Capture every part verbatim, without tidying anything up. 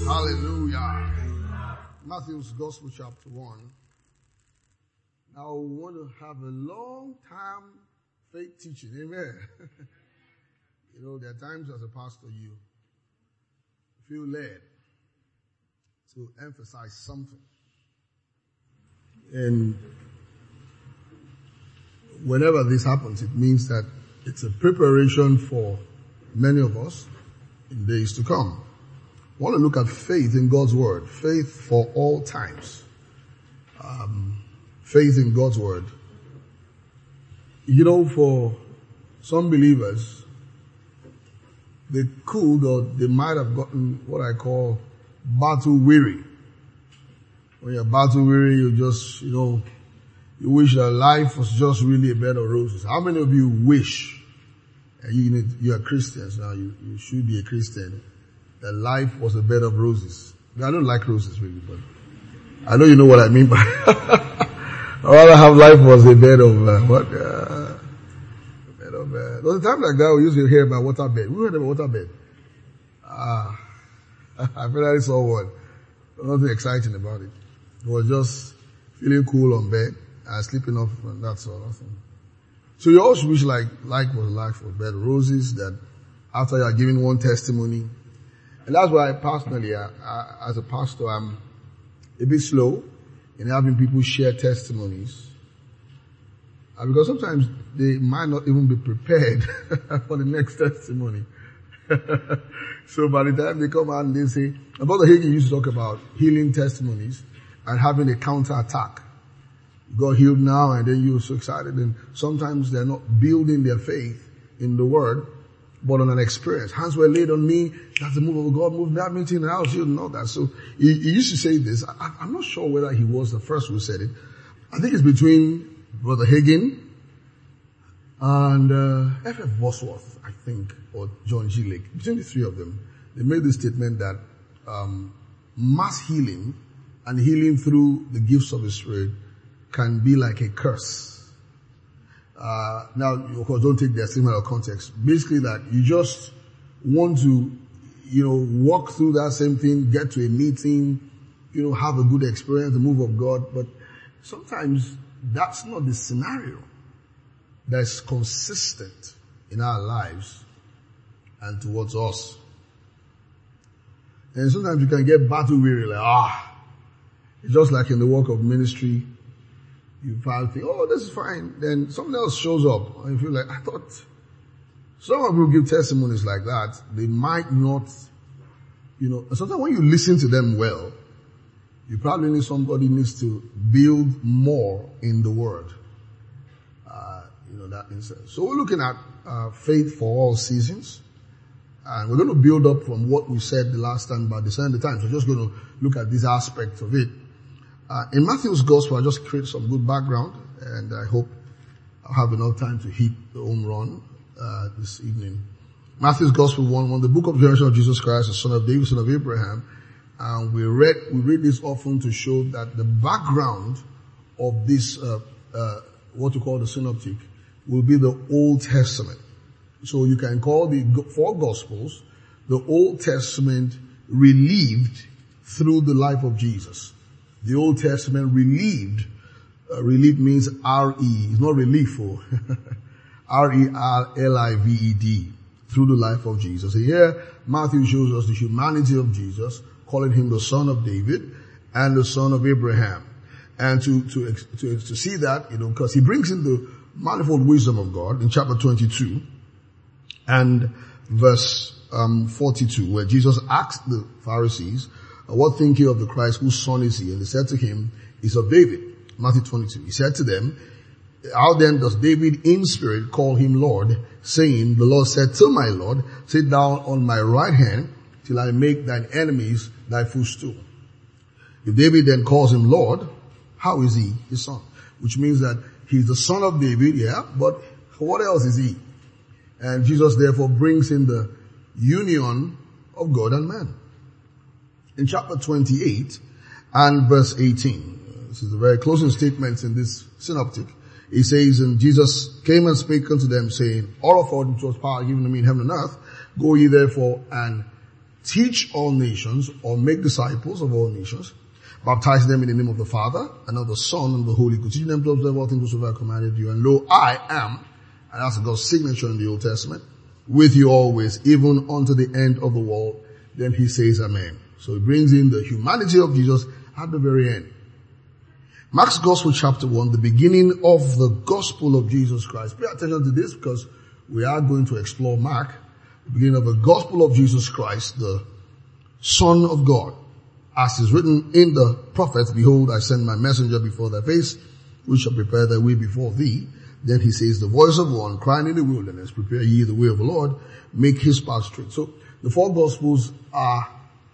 Hallelujah. Matthew's Gospel chapter one. Now we want to have a long time faith teaching. Amen. You know, there are times as a pastor you feel led to emphasize something. And whenever this happens, it means that it's a preparation for many of us in days to come. I want to look at faith in God's Word. Faith for all times. Um, faith in God's Word. You know, for some believers, they could or they might have gotten what I call battle weary. When you're battle weary, you just, you know, you wish that life was just really a bed of roses. How many of you wish, and you, you're Christians now, you, you should be a Christian, that life was a bed of roses? I don't like roses really, but I know you know what I mean by I'd rather have life was a bed of, uh, what, uh, a bed of, uh, there was a time like that we used to hear about waterbed. We heard about waterbed. Ah, I finally saw one. There was nothing exciting about it. It was just feeling cool on bed and sleeping off and that's all. Nothing. So you also wish like life was life was a bed of roses, that after you are giving one testimony. And that's why personally, I, I, as a pastor, I'm a bit slow in having people share testimonies. Uh, because sometimes they might not even be prepared for the next testimony. So by the time they come out and they say, Brother Hagin used to talk about healing testimonies and having a counter attack. You got healed now and then you're so excited, and sometimes they're not building their faith in the Word, but on an experience. Hands were laid on me. That's the move of God. Moved that meeting and I was healed and all that. So he, he used to say this. I, I'm not sure whether he was the first who said it. I think it's between Brother Hagin and uh, F F Bosworth, I think, or John G. Lake. Between the three of them, they made the statement that um, mass healing and healing through the gifts of the Spirit can be like a curse. Uh, now, of course, don't take their similar context. Basically that you just want to, you know, walk through that same thing, get to a meeting, you know, have a good experience, the move of God. But sometimes that's not the scenario that's consistent in our lives and towards us. And sometimes you can get battle weary, like, ah, it's just like in the work of ministry. You probably think, oh, this is fine. Then something else shows up. And you feel like, I thought, some of you give testimonies like that. They might not, you know, sometimes when you listen to them well, you probably need somebody needs to build more in the Word. Uh, you know, that instance. So we're looking at, uh, faith for all seasons. And we're going to build up from what we said the last time about the end of the times. We're just going to look at these aspects of it. Uh, in Matthew's Gospel, I just create some good background, and I hope I'll have enough time to hit the home run, uh, this evening. Matthew's Gospel one, one, the book of generation of Jesus Christ, the son of David, son of Abraham. And we read, we read this often to show that the background of this, uh, uh, what we call the synoptic will be the Old Testament. So you can call the four Gospels the Old Testament relieved through the life of Jesus. The Old Testament relieved, uh, relieved means R E, it's not relieful, R E R L I V E D, through the life of Jesus. And here, Matthew shows us the humanity of Jesus, calling him the son of David and the son of Abraham. And to, to, to, to see that, you know, because he brings in the manifold wisdom of God in chapter twenty-two and verse, um, forty-two, where Jesus asked the Pharisees, what think you of the Christ? Whose son is he? And they said to him, he's of David. Matthew twenty-two. He said to them, how then does David in spirit call him Lord, saying, the Lord said to my Lord, sit down on my right hand till I make thine enemies thy footstool. If David then calls him Lord, how is he his son? Which means that he's the son of David, yeah, but what else is he? And Jesus therefore brings in the union of God and man. In chapter twenty-eight and verse eighteen, this is the very closing statements in this synoptic. He says, and Jesus came and spake unto them, saying, all authority which was power given to me in heaven and earth, go ye therefore and teach all nations or make disciples of all nations, baptize them in the name of the Father and of the Son and of the Holy Ghost, teaching them to observe all things whatsoever I commanded you. And lo, I am, and that's God's signature in the Old Testament, with you always, even unto the end of the world. Then he says amen. So he brings in the humanity of Jesus at the very end. Mark's Gospel chapter one, the beginning of the Gospel of Jesus Christ. Pay attention to this because we are going to explore Mark, the beginning of the Gospel of Jesus Christ, the Son of God. As is written in the prophets, behold, I send my messenger before thy face, which shall prepare thy way before thee. Then he says, the voice of one crying in the wilderness, prepare ye the way of the Lord, make his path straight. So the four Gospels are,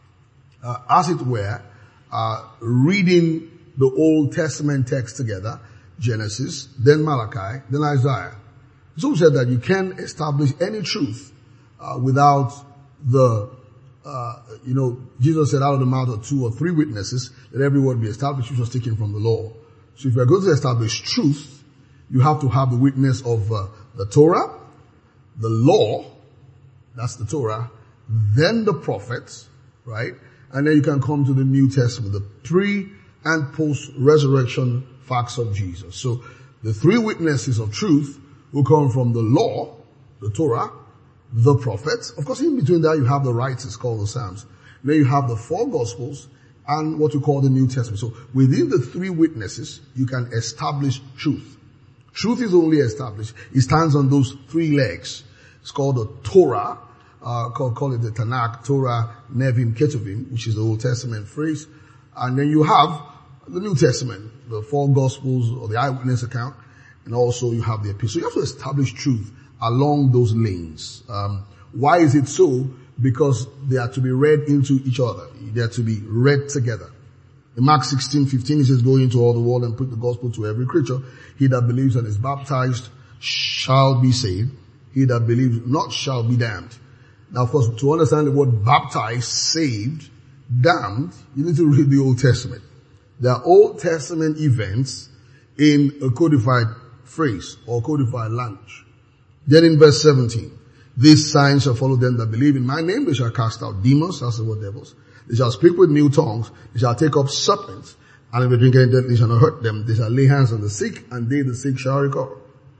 uh, as it were, uh, reading the Old Testament text together, Genesis, then Malachi, then Isaiah. So we said that you can't establish any truth uh, without the, uh, you know, Jesus said out of the mouth of two or three witnesses, that every word be established, which was taken from the law. So if you're going to establish truth, you have to have the witness of uh, the Torah, the law, that's the Torah, then the prophets, right? And then you can come to the New Testament, the pre- and post-resurrection facts of Jesus. So the three witnesses of truth will come from the law, the Torah, the prophets. Of course, in between that you have the writers called the Psalms. Then you have the four Gospels and what we call the New Testament. So within the three witnesses, you can establish truth. Truth is only established. It stands on those three legs. It's called the Torah, uh, call, call it the Tanakh, Torah, Nevim, Ketuvim, which is the Old Testament phrase. And then you have the New Testament, the four Gospels or the eyewitness account, and also you have the epistles. So you have to establish truth along those lanes. Um, why is it so? Because they are to be read into each other. They are to be read together. In Mark sixteen fifteen, it says, go into all the world and preach the gospel to every creature. He that believes and is baptized shall be saved. He that believes not shall be damned. Now, of course, to understand the word baptized, saved, damned, you need to read the Old Testament. There are Old Testament events in a codified phrase or codified language. Then in verse seventeen, these signs shall follow them that believe in my name. They shall cast out demons, that's the word devils. They shall speak with new tongues. They shall take up serpents. And if they drink any deadly, shall not hurt them. They shall lay hands on the sick, and they, the sick, shall recover.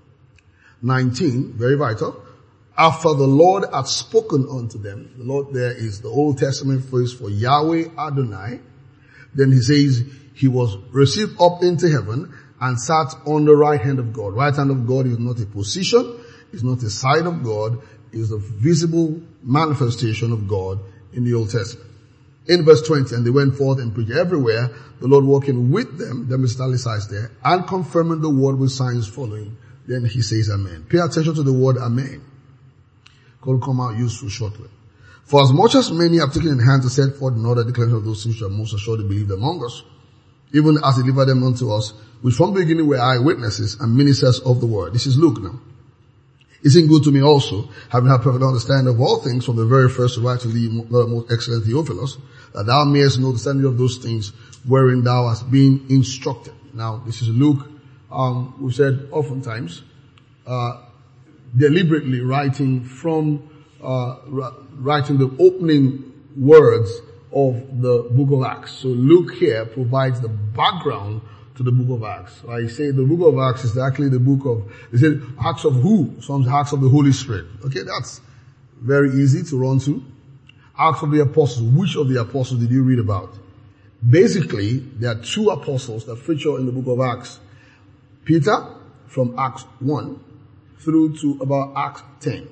nineteen, very vital. After the Lord hath spoken unto them, the Lord there is the Old Testament phrase for Yahweh Adonai. Then he says he was received up into heaven and sat on the right hand of God. Right hand of God is not a position, it's not a side of God, it's a visible manifestation of God in the Old Testament. In verse twenty, and they went forth and preached everywhere, the Lord walking with them, them is italicized there, and confirming the word with signs following. Then he says amen. Pay attention to the word amen. Will come out useful shortly. For as much as many have taken in hand to set forth in order declaration of those things which are most assuredly believed among us, even as he delivered them unto us, which from the beginning were eyewitnesses and ministers of the word. This is Luke now. Isn't good to me also, having had perfect understanding of all things from the very first to write to thee, most excellent Theophilus, that thou mayest know the standing of those things wherein thou hast been instructed. Now, this is Luke. Um, we've said oftentimes, uh, deliberately writing from, uh, writing the opening words of the book of Acts. So Luke here provides the background to the book of Acts. I say the book of Acts is actually the book of, they said Acts of who? Some Acts of the Holy Spirit. Okay, that's very easy to run to. Acts of the Apostles. Which of the apostles did you read about? Basically, there are two apostles that feature in the book of Acts. Peter from Acts one through to about Acts ten.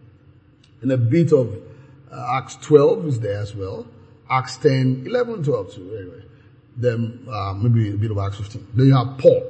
And a bit of uh, Acts twelve is there as well. Acts ten, eleven, twelve too, anyway. Then uh, maybe a bit of Acts fifteen. Then you have Paul,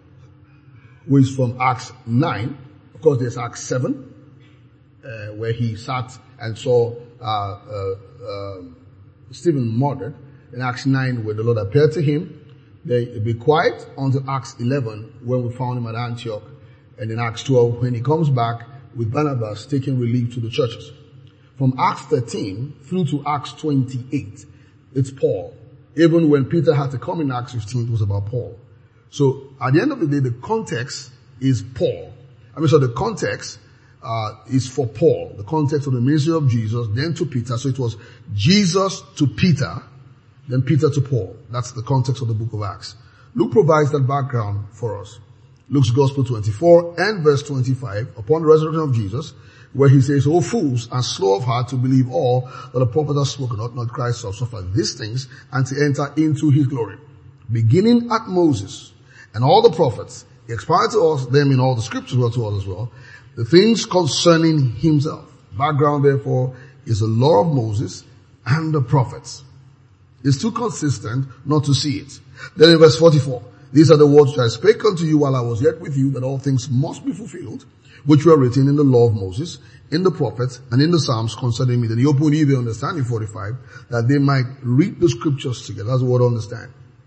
who is from Acts nine. Of course, there's Acts seven, uh, where he sat and saw uh, uh, uh, Stephen murdered. In Acts nine, where the Lord appeared to him. They be quiet until Acts eleven, when we found him at Antioch. And in Acts twelve, when he comes back with Barnabas taking relief to the churches. From Acts thirteen through to Acts twenty-eight, it's Paul. Even when Peter had to come in Acts fifteen, it was about Paul. So at the end of the day, the context is Paul. I mean, so the context uh, is for Paul, the context of the ministry of Jesus, then to Peter. So it was Jesus to Peter, then Peter to Paul. That's the context of the book of Acts. Luke provides that background for us. Luke's Gospel twenty-four and verse twenty-five, upon the resurrection of Jesus, where he says, O fools, and slow of heart to believe all that the prophets have spoken, not, not Christ shall suffer these things, and to enter into his glory. Beginning at Moses and all the prophets, he expounded to us them in all the scriptures were to us as well, the things concerning himself. Background, therefore, is the law of Moses and the prophets. It's too consistent not to see it. Then in verse forty-four, these are the words which I spake unto you while I was yet with you, that all things must be fulfilled, which were written in the law of Moses, in the prophets, and in the Psalms concerning me. Then he opened even understanding forty-five, that they might read the scriptures together. That's the word understand.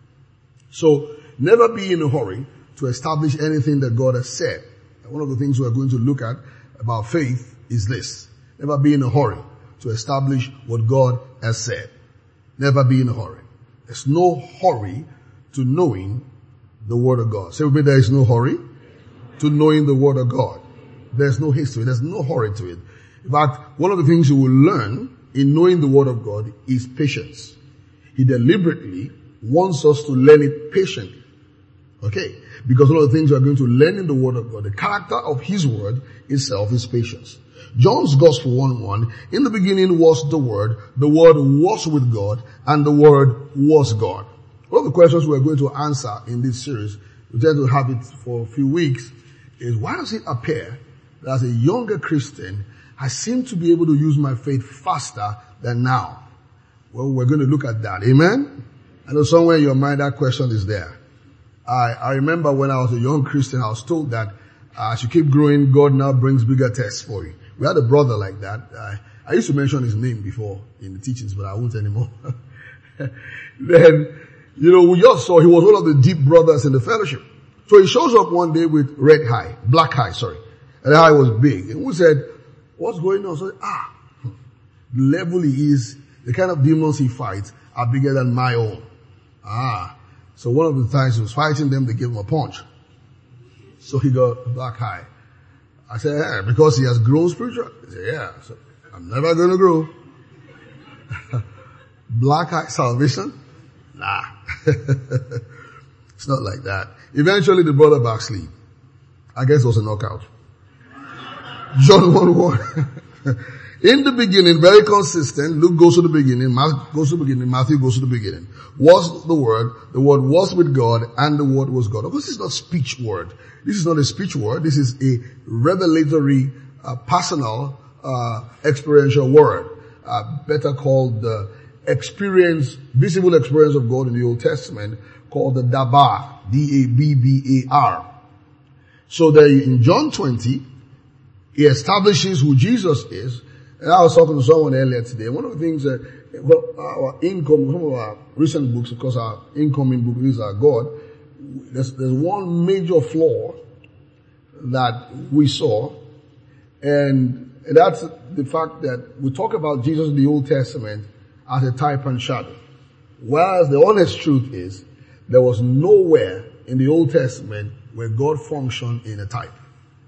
So, never be in a hurry to establish anything that God has said. And one of the things we are going to look at about faith is this. Never be in a hurry to establish what God has said. Never be in a hurry. There's no hurry to knowing the word of God. Say with me, there is no hurry to knowing the word of God. There's no haste to it. There's no hurry to it. In fact, one of the things you will learn in knowing the word of God is patience. He deliberately wants us to learn it patiently. Okay? Because one of the things we are going to learn in the word of God, the character of his word itself is patience. John's Gospel one one, in the beginning was the Word, the Word was with God, and the Word was God. One of the questions we're going to answer in this series, we tend to have it for a few weeks, is why does it appear that as a younger Christian, I seem to be able to use my faith faster than now? Well, we're going to look at that. Amen? I know somewhere in your mind that question is there. I, I remember when I was a young Christian, I was told that uh, as you keep growing, God now brings bigger tests for you. We had a brother like that. Uh, I used to mention his name before in the teachings, but I won't anymore. Then, you know, we just saw he was one of the deep brothers in the fellowship. So he shows up one day with red eye, black eye, sorry. And the eye was big. And we said, what's going on? So, ah, the level he is, the kind of demons he fights are bigger than my own. Ah. So one of the times he was fighting them, they gave him a punch. So he got black eye. I said, yeah, because he has grown spiritual. He said, yeah. So I'm never going to grow. Black eye salvation? Nah. It's not like that. Eventually the brother backslid. I guess it was a knockout. John one one. In the beginning, very consistent. Luke goes to the beginning. Mark goes to the beginning. Matthew goes to the beginning. Was the Word. The Word was with God, and the Word was God. Of course, it's not speech word. This is not a speech word. This is a revelatory, uh, personal, uh, experiential word. Uh, better called the experience, visible experience of God in the Old Testament, called the Dabar. D A B B A R. So there in John twenty, he establishes who Jesus is. And I was talking to someone earlier today. One of the things that, well, our income, some of our recent books, of course, our incoming book, these are God. There's, there's one major flaw that we saw, and that's the fact that we talk about Jesus in the Old Testament as a type and shadow. Whereas the honest truth is, there was nowhere in the Old Testament where God functioned in a type.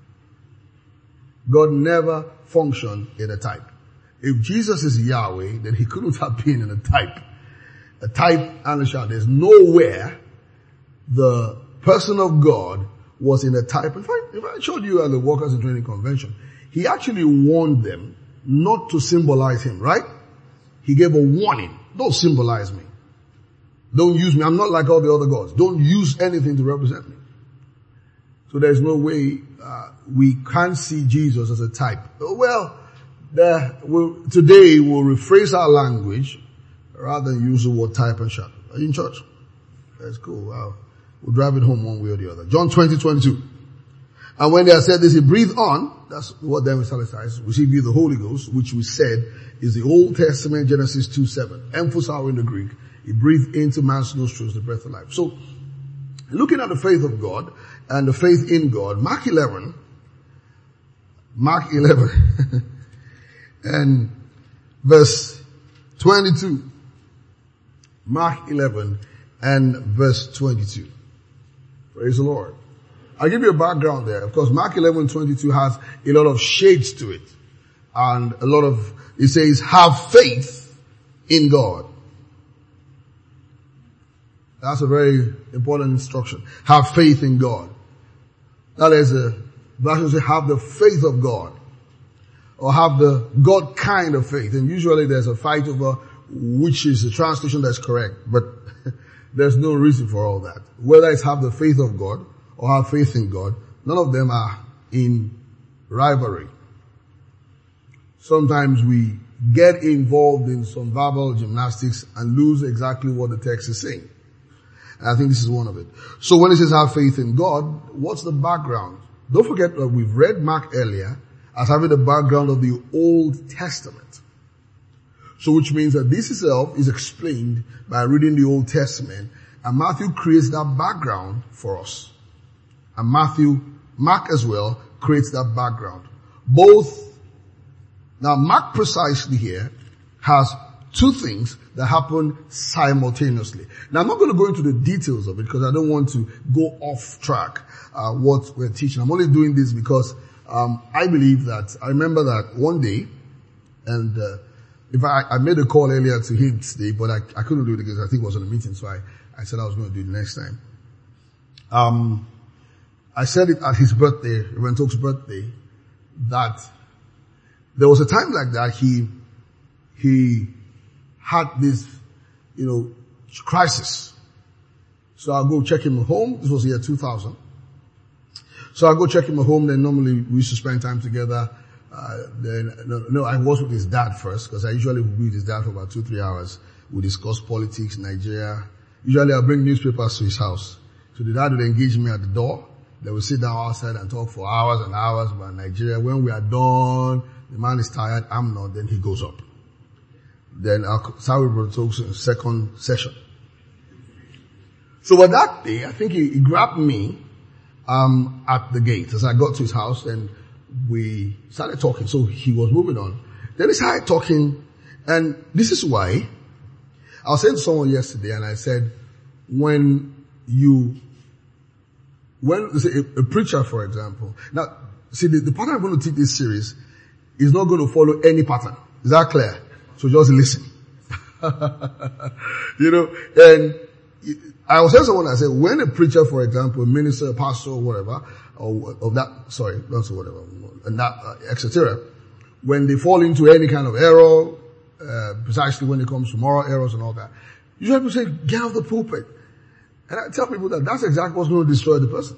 God never functioned in a type. If Jesus is Yahweh, then he couldn't have been in a type. A type and a shadow. There's nowhere the person of God was in a type. In fact, if I showed you at the Workers in Training Convention, he actually warned them not to symbolize him, right? He gave a warning. Don't symbolize me. Don't use me. I'm not like all the other gods. Don't use anything to represent me. So there's no way uh, we can't see Jesus as a type. Well, the, we'll, today we'll rephrase our language rather than use the word type and shadow. Are you in church? That's cool. Wow. We'll drive it home one way or the other. John twenty twenty-two. And when they had said this, he breathed on. That's what then we italicized. Receive you the Holy Ghost, which we said is the Old Testament Genesis two seven. Emphasis in the Greek. He breathed into man's nostrils the breath of life. So, looking at the faith of God and the faith in God, Mark eleven, Mark eleven, and verse twenty-two. Mark eleven and verse twenty-two. Praise the Lord. I'll give you a background there. Of course, Mark eleven twenty-two has a lot of shades to it. And a lot of, it says, have faith in God. That's a very important instruction. Have faith in God. That is a version say have the faith of God. Or have the God kind of faith. And usually there's a fight over which is the translation that's correct. But there's no reason for all that. Whether it's have the faith of God or have faith in God, none of them are in rivalry. Sometimes we get involved in some verbal gymnastics and lose exactly what the text is saying. And I think this is one of it. So when it says have faith in God, what's the background? Don't forget that we've read Mark earlier as having the background of the Old Testament. So which means that this itself is explained by reading the Old Testament, and Matthew creates that background for us. And Matthew, Mark as well, creates that background. Both, now Mark precisely here has two things that happen simultaneously. Now I'm not going to go into the details of it because I don't want to go off track, uh, what we're teaching. I'm only doing this because, um, I believe that, I remember that one day, and, uh, if I, I made a call earlier to him today, but I, I couldn't do it because I think it was on a meeting, so I, I said I was going to do it next time. Um, I said it at his birthday, Reverend Tok's birthday, that there was a time like that he, he had this, you know, crisis. So I'll go check him at home. This was the year two thousand. So I'll go check him at home. Then normally we used to spend time together. Uh, then, no, no, I was with his dad first, because I usually would be with his dad for about two, three hours. We discuss politics, Nigeria. Usually I'll bring newspapers to his house. So the dad would engage me at the door. They would sit down outside and talk for hours and hours about Nigeria. When we are done, the man is tired, I'm not, then he goes up. Then I'll start with Brother Tok's second session. So but that day, I think he, he grabbed me, um, at the gate as I got to his house, and we started talking. So he was moving on. Then he started talking, and this is why I was saying to someone yesterday, and I said, when you, when say, a, a preacher, for example, now see the, the pattern I'm going to teach this series is not going to follow any pattern. Is that clear? So just listen. You know, and I was saying to someone, I said, when a preacher, for example, a minister, a pastor, or whatever, or of that, sorry, not so whatever, and that, uh, et cetera, when they fall into any kind of error, uh, precisely when it comes to moral errors and all that, you have to say, get off the pulpit. And I tell people that that's exactly what's going to destroy the person.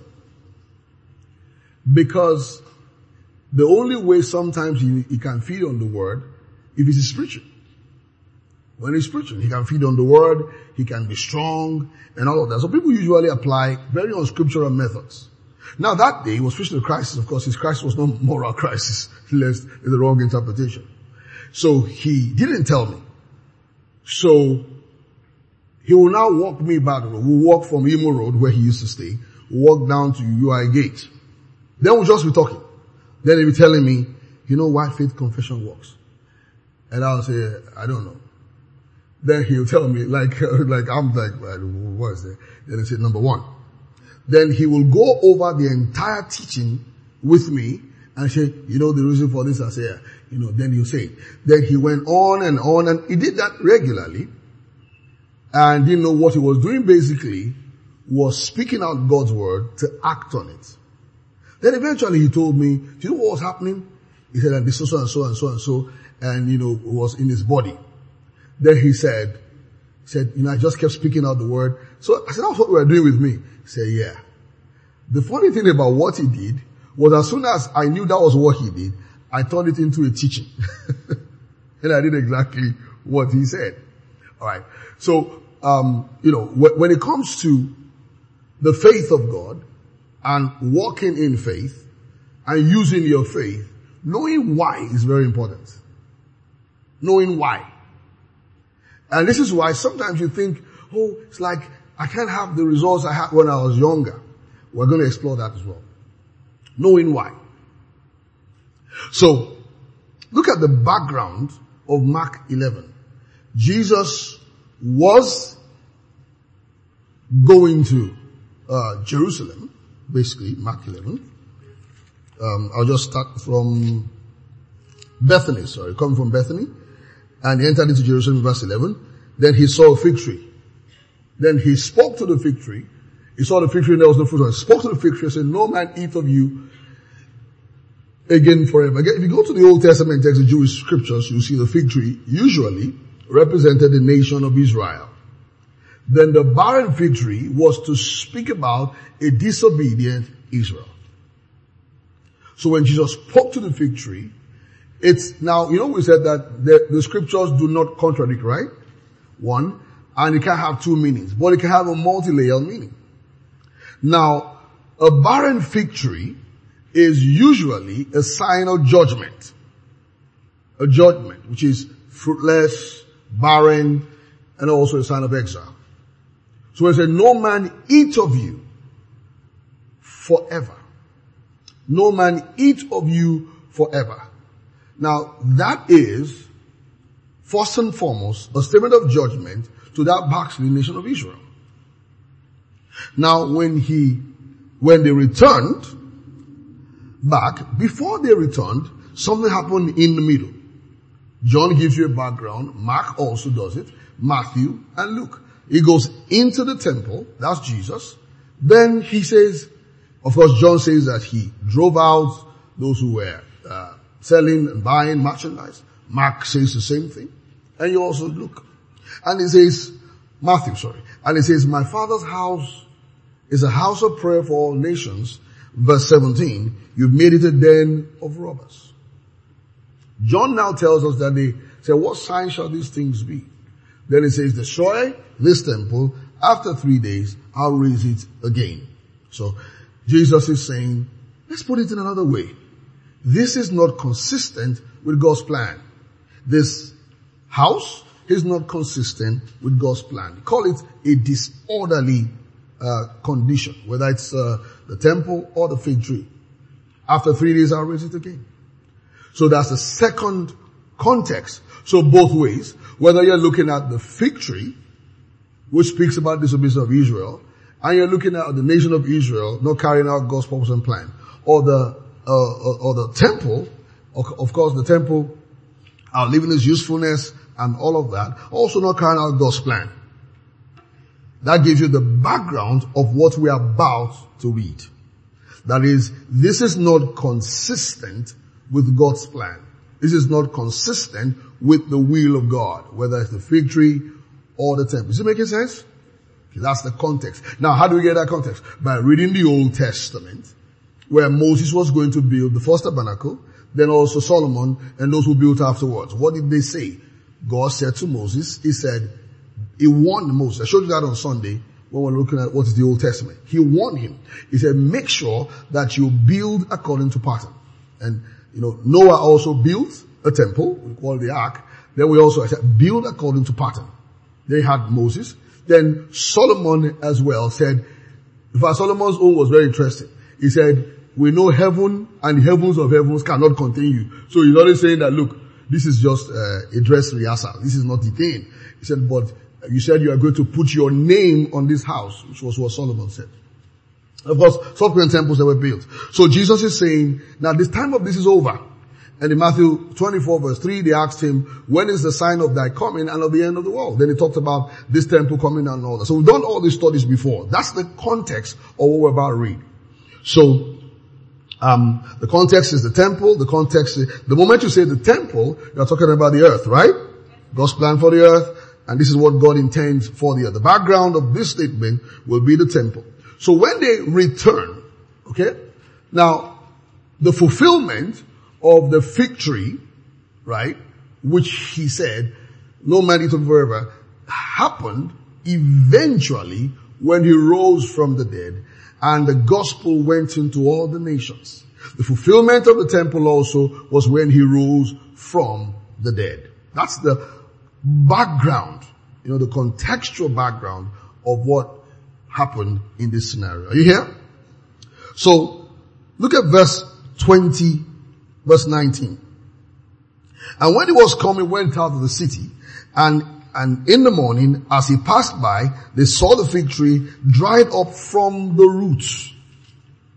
Because the only way sometimes he, he can feed on the word, if he's preaching. When he's preaching, he can feed on the word, he can be strong, and all of that. So people usually apply very unscriptural methods. Now that day, he was preaching a crisis. Of course, his crisis was not moral crisis. Lest it's the wrong interpretation. So he didn't tell me. So he will now walk me back. We'll walk from Imo Road, where he used to stay, we'll walk down to U I Gate. Then we'll just be talking. Then he'll be telling me, you know why faith confession works? And I'll say, I don't know. Then he'll tell me, like, like, I'm like, what is it? Then he said, number one. Then he will go over the entire teaching with me and say, you know the reason for this? I say, yeah. You know, then he'll say it. Then he went on and on, and he did that regularly. And didn't know what he was doing basically was speaking out God's word to act on it. Then eventually he told me, do you know what was happening? He said, and this so and so and so and so, and you know, it was in his body. Then he said, he said, you know, I just kept speaking out the word. So I said, that's what we were doing with me. He said, yeah. The funny thing about what he did was as soon as I knew that was what he did, I turned it into a teaching. And I did exactly what he said. Alright. So, um, you know, wh- when it comes to the faith of God and walking in faith and using your faith, knowing why is very important. Knowing why. And this is why sometimes you think, oh, it's like I can't have the results I had when I was younger. We're going to explore that as well. Knowing why. So, look at the background of Mark eleven. Jesus was going to uh, Jerusalem basically, Mark eleven. Um, I'll just start from Bethany, sorry, coming from Bethany. And he entered into Jerusalem, verse eleven. Then he saw a fig tree. Then he spoke to the fig tree. He saw the fig tree and there was no fruit on it. He spoke to the fig tree and said, no man eat of you again forever. Again, if you go to the Old Testament text, the Jewish scriptures, you see the fig tree usually represented the nation of Israel. Then the barren fig tree was to speak about a disobedient Israel. So when Jesus spoke to the fig tree, it's now, you know, we said that the, the scriptures do not contradict, right? One, and it can have two meanings, but it can have a multi-layered meaning. Now, a barren fig tree is usually a sign of judgment. A judgment, which is fruitless, barren, and also a sign of exile. So it said, no man eat of you forever. No man eat of you forever. Now, that is, first and foremost, a statement of judgment to that backsliding nation of Israel. Now, when he, when they returned back, before they returned, something happened in the middle. John gives you a background. Mark also does it. Matthew and Luke. He goes into the temple. That's Jesus. Then he says, of course, John says that he drove out those who were uh, selling and buying merchandise. Mark says the same thing. And you also look. And he says, Matthew, sorry. And he says, my Father's house is a house of prayer for all nations. Verse seventeen, you've made it a den of robbers. John now tells us that they say, what sign shall these things be? Then he says, destroy this temple. After three days, I'll raise it again. So Jesus is saying, let's put it in another way. This is not consistent with God's plan. This house is not consistent with God's plan. Call it a disorderly uh, condition, whether it's uh, the temple or the fig tree. After three days, I'll raise it again. So that's the second context. So both ways, whether you're looking at the fig tree, which speaks about disobedience of Israel, and you're looking at the nation of Israel not carrying out God's purpose and plan, or the uh, or the temple, of course, the temple outliving its usefulness and all of that, also not carrying out God's plan. That gives you the background of what we are about to read. That is, this is not consistent with God's plan. This is not consistent with the will of God, whether it's the fig tree or the temple. Is it making sense? Okay, that's the context. Now, how do we get that context? By reading the Old Testament, where Moses was going to build the first tabernacle, then also Solomon and those who built afterwards. What did they say? God said to Moses, he said, he warned Moses. I showed you that on Sunday when we're looking at what is the Old Testament. He warned him. He said, make sure that you build according to pattern. And, you know, Noah also built a temple, we call it the ark. Then we also said, build according to pattern. They had Moses. Then Solomon as well said, in fact, Solomon's own was very interesting. He said, we know heaven and the heavens of heavens cannot contain you. So he's always saying that, look, this is just uh, a dress rehearsal. This is not the thing. He said, but you said you are going to put your name on this house, which was what Solomon said. Of course, subsequent temples that were built. So Jesus is saying, now this time of this is over. And in Matthew twenty-four verse three, they asked him, when is the sign of thy coming and of the end of the world? Then he talked about this temple coming and all that. So we've done all these studies before. That's the context of what we're about to read. So, um, the context is the temple. The context is, the moment you say the temple, you're talking about the earth, right? God's plan for the earth. And this is what God intends for the earth. The background of this statement will be the temple. So when they return, okay, now the fulfillment of the fig tree, right, which he said, no man eat of forever, happened eventually when he rose from the dead and the gospel went into all the nations. The fulfillment of the temple also was when he rose from the dead. That's the background, you know, the contextual background of what happened in this scenario. Are you here? So, look at verse twenty, verse nineteen. And when he was coming, he went out of the city, and, and in the morning, as he passed by, they saw the fig tree dried up from the roots.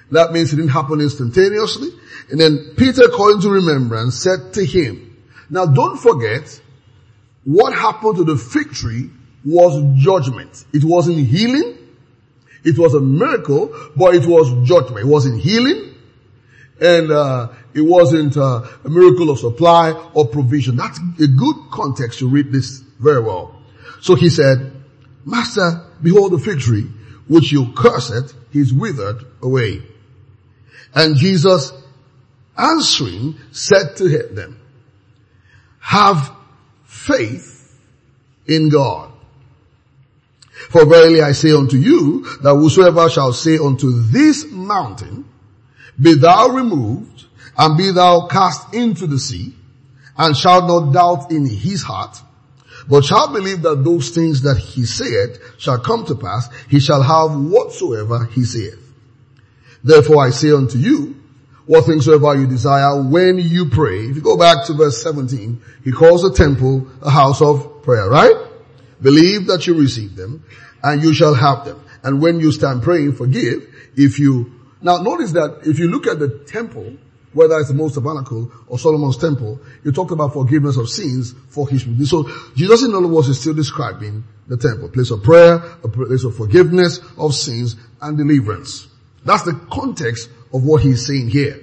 That means it didn't happen instantaneously. And then Peter, calling to remembrance, said to him, now don't forget, what happened to the fig tree was judgment. It wasn't healing. It was a miracle, but it was judgment. It wasn't healing. And uh it wasn't uh, a miracle of supply or provision. That's a good context to read this very well. So he said, Master, behold the fig tree, which you cursed, is withered away. And Jesus answering said to them, have faith in God. For verily I say unto you, that whosoever shall say unto this mountain, be thou removed, and be thou cast into the sea, and shall not doubt in his heart, but shall believe that those things that he saith shall come to pass, he shall have whatsoever he saith. Therefore I say unto you, what things soever you desire when you pray. If you go back to verse seventeen, he calls the temple a house of prayer, right? Believe that you receive them, and you shall have them. And when you stand praying, forgive. If you, now notice that if you look at the temple, whether it's the Mosaic Tabernacle or Solomon's temple, you talked about forgiveness of sins for his people. So Jesus in other words is still describing the temple, a place of prayer, a place of forgiveness of sins and deliverance. That's the context of what he's saying here.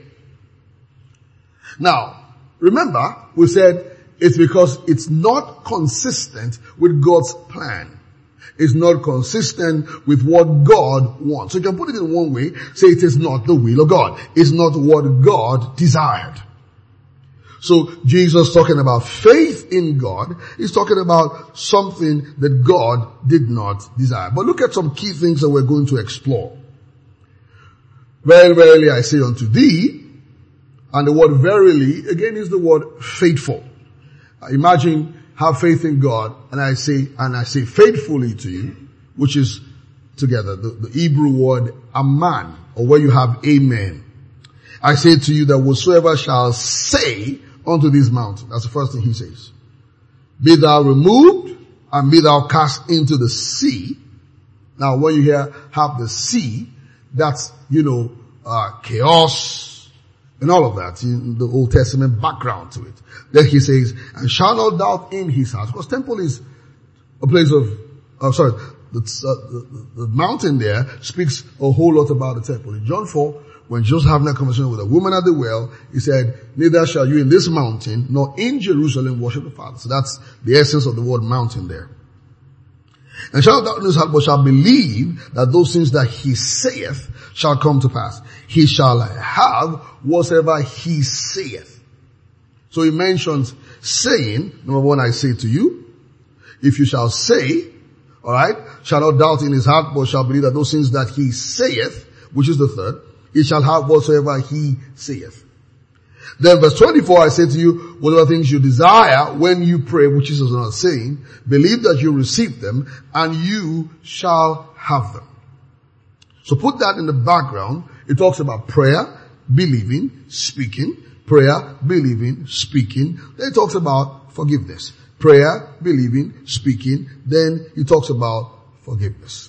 Now, remember, we said it's because it's not consistent with God's plan. It's not consistent with what God wants. So you can put it in one way, say it is not the will of God. It's not what God desired. So Jesus talking about faith in God is talking about something that God did not desire. But look at some key things that we're going to explore. Very verily I say unto thee, and the word verily again is the word faithful. Imagine have faith in God, and I say, and I say faithfully to you, which is together, the, the Hebrew word aman, or where you have amen. I say to you that whatsoever shall say unto this mountain, that's the first thing he says, be thou removed, and be thou cast into the sea. Now when you hear have the sea, that's, you know, uh, chaos, and all of that, in the Old Testament background to it. Then he says, and shall not doubt in his heart. Because temple is a place of, uh, sorry, the, uh, the, the mountain there speaks a whole lot about the temple. In John four, when Jesus having a conversation with a woman at the well, he said, neither shall you in this mountain, nor in Jerusalem worship the Father. So that's the essence of the word mountain there. And shall not doubt in his heart, but shall believe that those things that he saith shall come to pass. He shall have whatsoever he saith. So he mentions saying, number one, I say to you, if you shall say, alright, shall not doubt in his heart, but shall believe that those things that he saith, which is the third, he shall have whatsoever he saith. Then verse twenty-four, I say to you, whatever things you desire when you pray, which is another saying, believe that you receive them, and you shall have them. So put that in the background. It talks about prayer, believing, speaking, prayer, believing, speaking. Then it talks about forgiveness. Prayer, believing, speaking. Then it talks about forgiveness.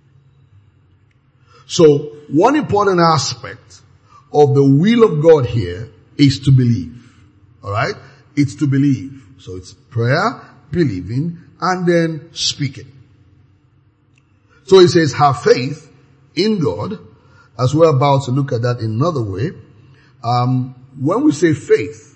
So one important aspect of the will of God here is to believe. Alright? It's to believe. So it's prayer, believing, and then speaking. So it says have faith in God, as we're about to look at that in another way. Um, when we say faith,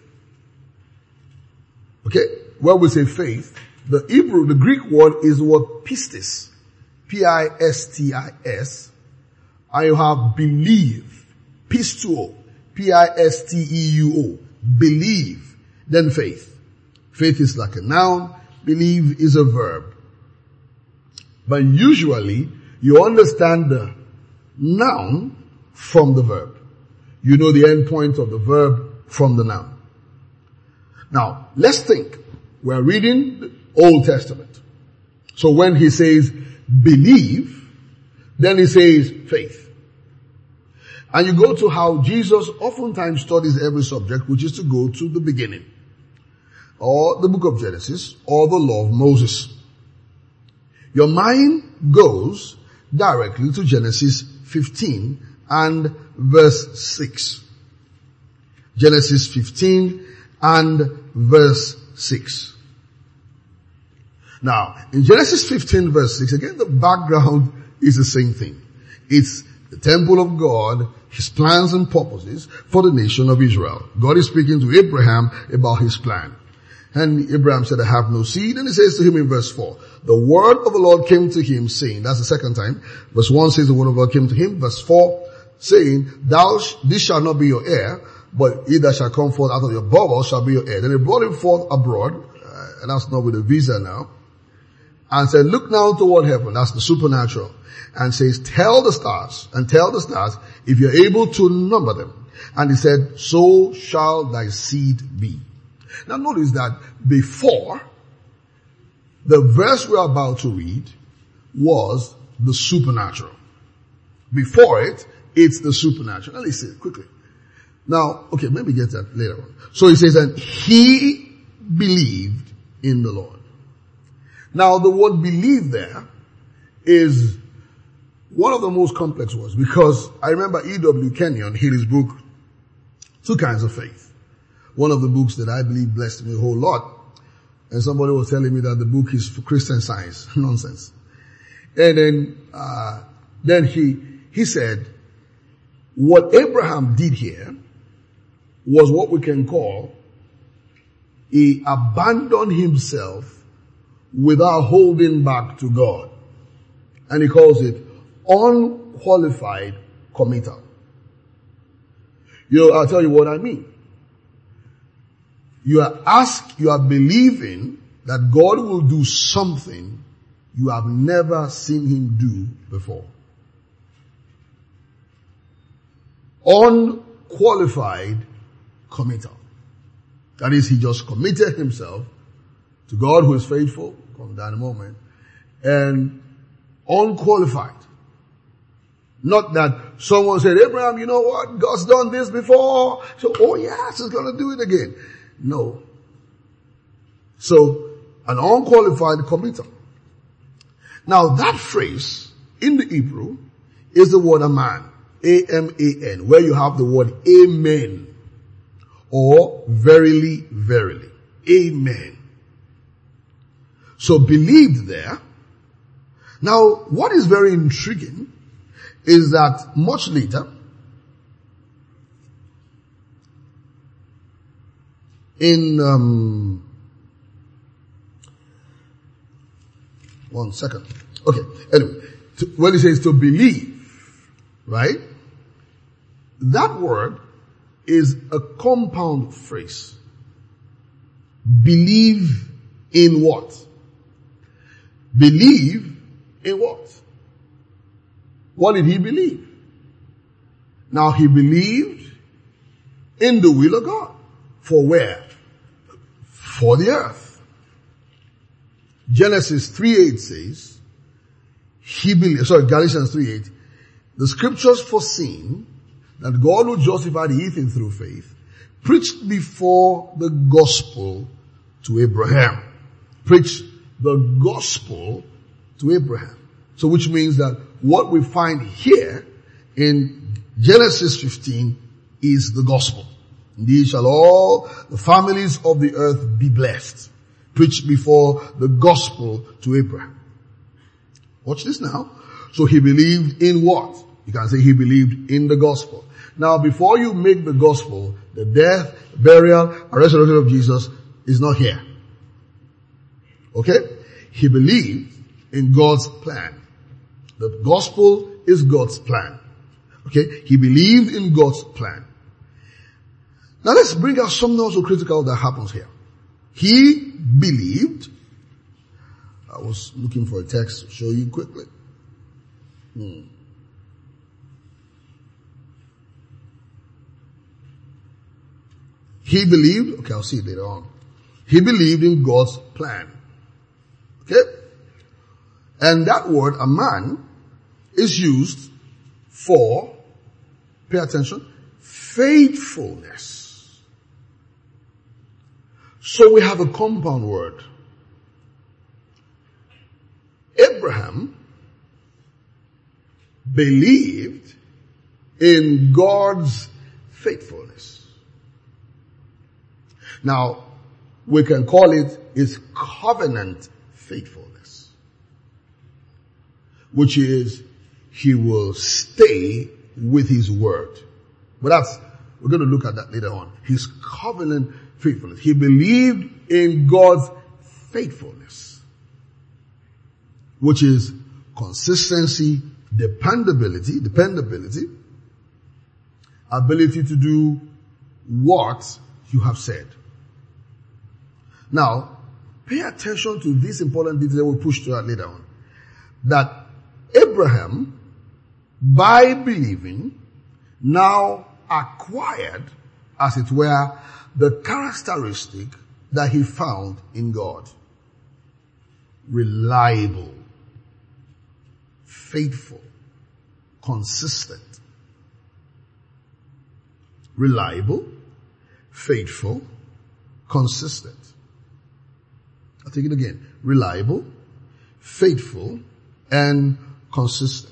okay, when we say faith, the Hebrew, the Greek word is the word pistis. P I S T I S. And you have believe. Pistuo. P I S T E U O. Believe. Then faith. Faith is like a noun. Believe is a verb. But usually, you understand the noun from the verb. You know the end point of the verb from the noun. Now, let's think. We're reading the Old Testament. So when he says believe, then he says faith. And you go to how Jesus oftentimes studies every subject, which is to go to the beginning, or the book of Genesis, or the law of Moses. Your mind goes directly to Genesis fifteen and verse six. Genesis fifteen and verse six. Now, in Genesis fifteen verse six, again the background is the same thing. It's the temple of God, His plans and purposes for the nation of Israel. God is speaking to Abraham about His plan. And Abraham said, I have no seed. And He says to him in verse four, the word of the Lord came to him saying, that's the second time. Verse one says the word of God came to him. Verse four saying, thou, sh- this shall not be your heir, but he that shall come forth out of your bowels shall be your heir. Then he brought him forth abroad, uh, and that's not with a visa now, and said, look now toward heaven, that's the supernatural, and says, tell the stars, and tell the stars, if you're able to number them. And he said, so shall thy seed be. Now notice that before, the verse we're about to read was the supernatural. Before it, it's the supernatural. Now listen quickly. Now, okay, maybe get that later on. So he says, and he believed in the Lord. Now the word believe there is one of the most complex words, because I remember E W Kenyon, in his book, Two Kinds of Faith. One of the books that I believe blessed me a whole lot. And somebody was telling me that the book is for Christian Science. Nonsense. And then, uh, then he, he said, what Abraham did here was what we can call, he abandoned himself without holding back to God. And he calls it unqualified committal. You know, I'll tell you what I mean. You are asked, you are believing that God will do something you have never seen Him do before. Unqualified committal. That is, he just committed himself to God who is faithful, come down in a moment, and unqualified. Not that someone said, Abraham, you know what, God's done this before, so oh yes, He's gonna do it again. No. So, an unqualified committal. Now that phrase in the Hebrew is the word aman, A M A N, where you have the word amen, or verily, verily. Amen. So believed there. Now what is very intriguing is that much later, in um one second. Okay, anyway, to, when he says to believe, right? That word is a compound phrase. Believe in what? Believe in what? What did he believe? Now he believed in the will of God. For where? For the earth. Genesis three eight says, he believed, sorry, Galatians three eight, the scriptures foreseen that God would justify the heathen through faith, preached before the gospel to Abraham. Preached the gospel to Abraham. So which means that what we find here in Genesis fifteen is the gospel. Indeed shall all the families of the earth be blessed. Preached before the gospel to Abraham. Watch this now. So he believed in what? You can say he believed in the gospel. Now before you make the gospel, the death, burial, and resurrection of Jesus is not here. Okay? He believed in God's plan. The gospel is God's plan. Okay? He believed in God's plan. Now let's bring out something also critical that happens here. He believed. I was looking for a text to show you quickly. Hmm. He believed, okay, I'll see it later on. He believed in God's plan. Okay? And that word, a man, is used for, pay attention, faithfulness. So we have a compound word. Abraham believed in God's faithfulness. Now, we can call it his covenant faithfulness, which is he will stay with his word. But that's, we're going to look at that later on. His covenant faithfulness. He believed in God's faithfulness, which is consistency, dependability, dependability, ability to do what you have said. Now, pay attention to this important detail that we'll push to that later on. That Abraham, by believing, now acquired, as it were, the characteristic that he found in God. Reliable, faithful, consistent. Reliable, faithful, consistent. I'll take it again. Reliable, faithful, and consistent.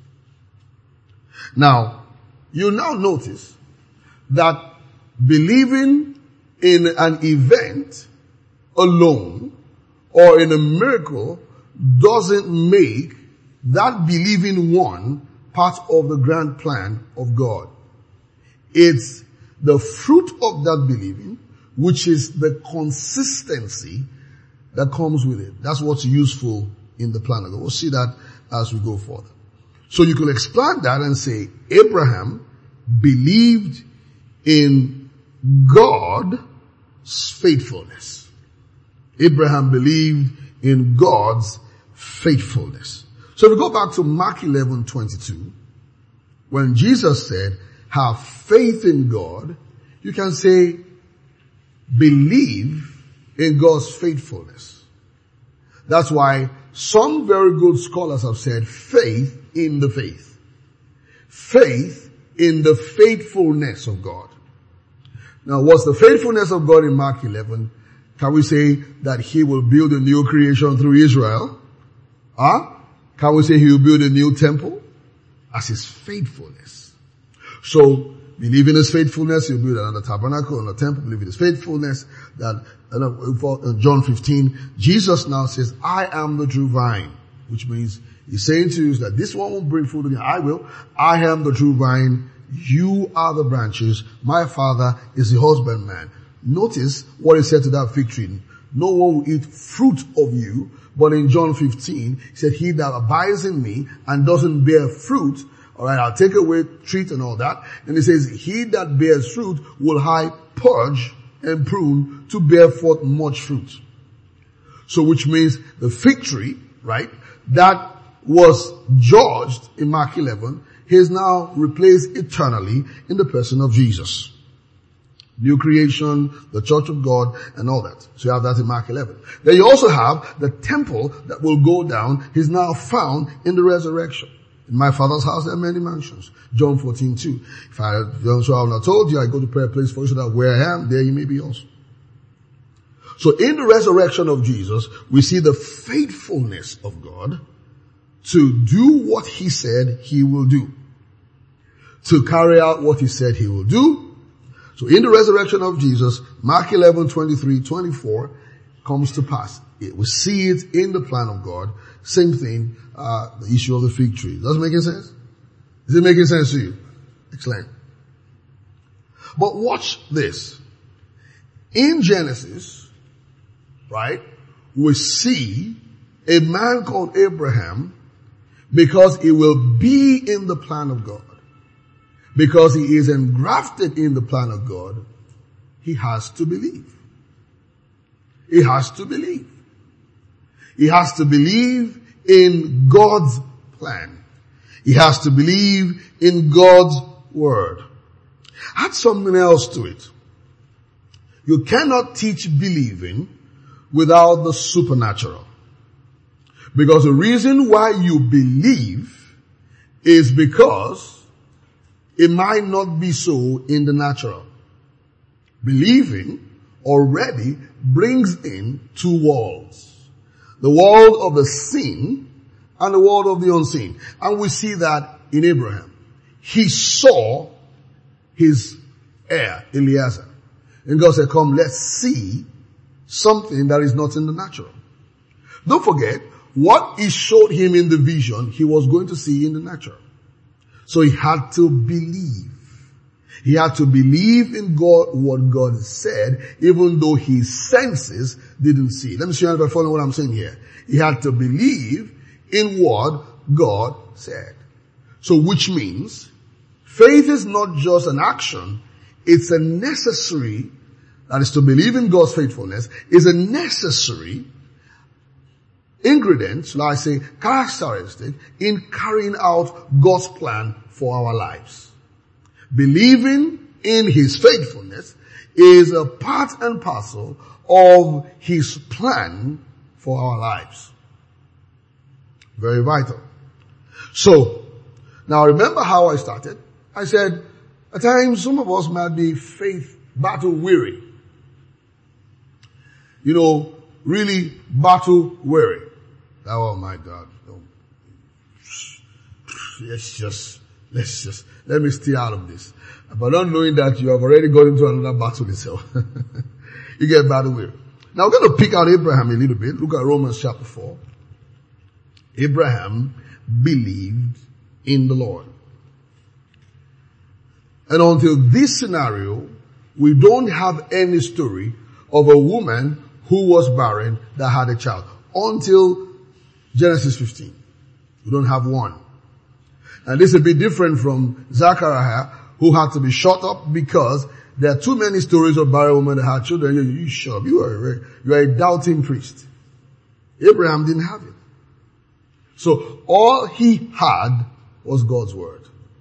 Now, you now notice that believing in an event alone or in a miracle doesn't make that believing one part of the grand plan of God. It's the fruit of that believing, which is the consistency that comes with it. That's what's useful in the plan of God. We'll see that as we go further. So you could expand that and say, Abraham believed in God's faithfulness. Abraham believed in God's faithfulness. So if we go back to Mark eleven twenty-two, when Jesus said, have faith in God, you can say, believe in God's faithfulness. That's why some very good scholars have said faith in the faith. Faith in the faithfulness of God. Now, what's the faithfulness of God in Mark eleven? Can we say that he will build a new creation through Israel? Huh? Can we say he will build a new temple? As his faithfulness. So, believe in his faithfulness, he'll build another tabernacle and a temple. Believe in his faithfulness. That in John fifteen, Jesus now says, I am the true vine, which means he's saying to you that this one won't bring fruit again. I will. I am the true vine. You are the branches. My Father is the husbandman. Notice what he said to that fig tree. No one will eat fruit of you. But in John fifteen, he said, he that abides in me and doesn't bear fruit, alright, I'll take away treat and all that. And he says, he that bears fruit will I purge and prune to bear forth much fruit. So which means the fig tree, right, that was judged in Mark eleven, he is now replaced eternally in the person of Jesus. New creation, the church of God, and all that. So you have that in Mark eleven. Then you also have the temple that will go down, is now found in the resurrection. In my Father's house there are many mansions. John fourteen two. If I, so I have not told you, I go to prepare a place for you so that where I am, there you may be also. So in the resurrection of Jesus, we see the faithfulness of God to do what he said he will do. To carry out what he said he will do. So in the resurrection of Jesus, Mark eleven twenty-three twenty-four comes to pass. It, we see it in the plan of God. Same thing, uh, the issue of the fig tree. Does it make sense? Is it making sense to you? Excellent. But watch this. In Genesis, right, we see a man called Abraham because he will be in the plan of God. Because he is engrafted in the plan of God, he has to believe. He has to believe. He has to believe in God's plan. He has to believe in God's word. Add something else to it. You cannot teach believing without the supernatural. Because the reason why you believe is because it might not be so in the natural. Believing already brings in two worlds. The world of the seen and the world of the unseen. And we see that in Abraham. he saw his heir, Eliezer. And God said, come, let's see something that is not in the natural. Don't forget, what he showed him in the vision, he was going to see in the natural. So he had to believe. He had to believe in God, what God said, even though his senses didn't see. Let me see if I follow what I'm saying here. He had to believe in what God said. So which means, faith is not just an action, it's a necessary, that is to believe in God's faithfulness, is a necessary ingredient, shall I say, characteristic in carrying out God's plan for our lives. Believing in his faithfulness is a part and parcel of his plan for our lives. Very vital. So, now remember how I started. I said, at times some of us might be faith battle weary. You know, really battle weary. Oh my God. No. Let's just, let's just, let me stay out of this. But not knowing that you have already gone into another battle itself. You get battle weary. Now we're going to pick out Abraham a little bit. Look at Romans chapter four. Abraham believed in the Lord. And until this scenario, we don't have any story of a woman who was barren that had a child. Until Genesis fifteen. We don't have one. And this is a bit different from Zechariah, who had to be shut up because there are too many stories of barren women that had children. You, you shut up. You are, a, you are a doubting priest. Abraham didn't have it. So all he had was God's word.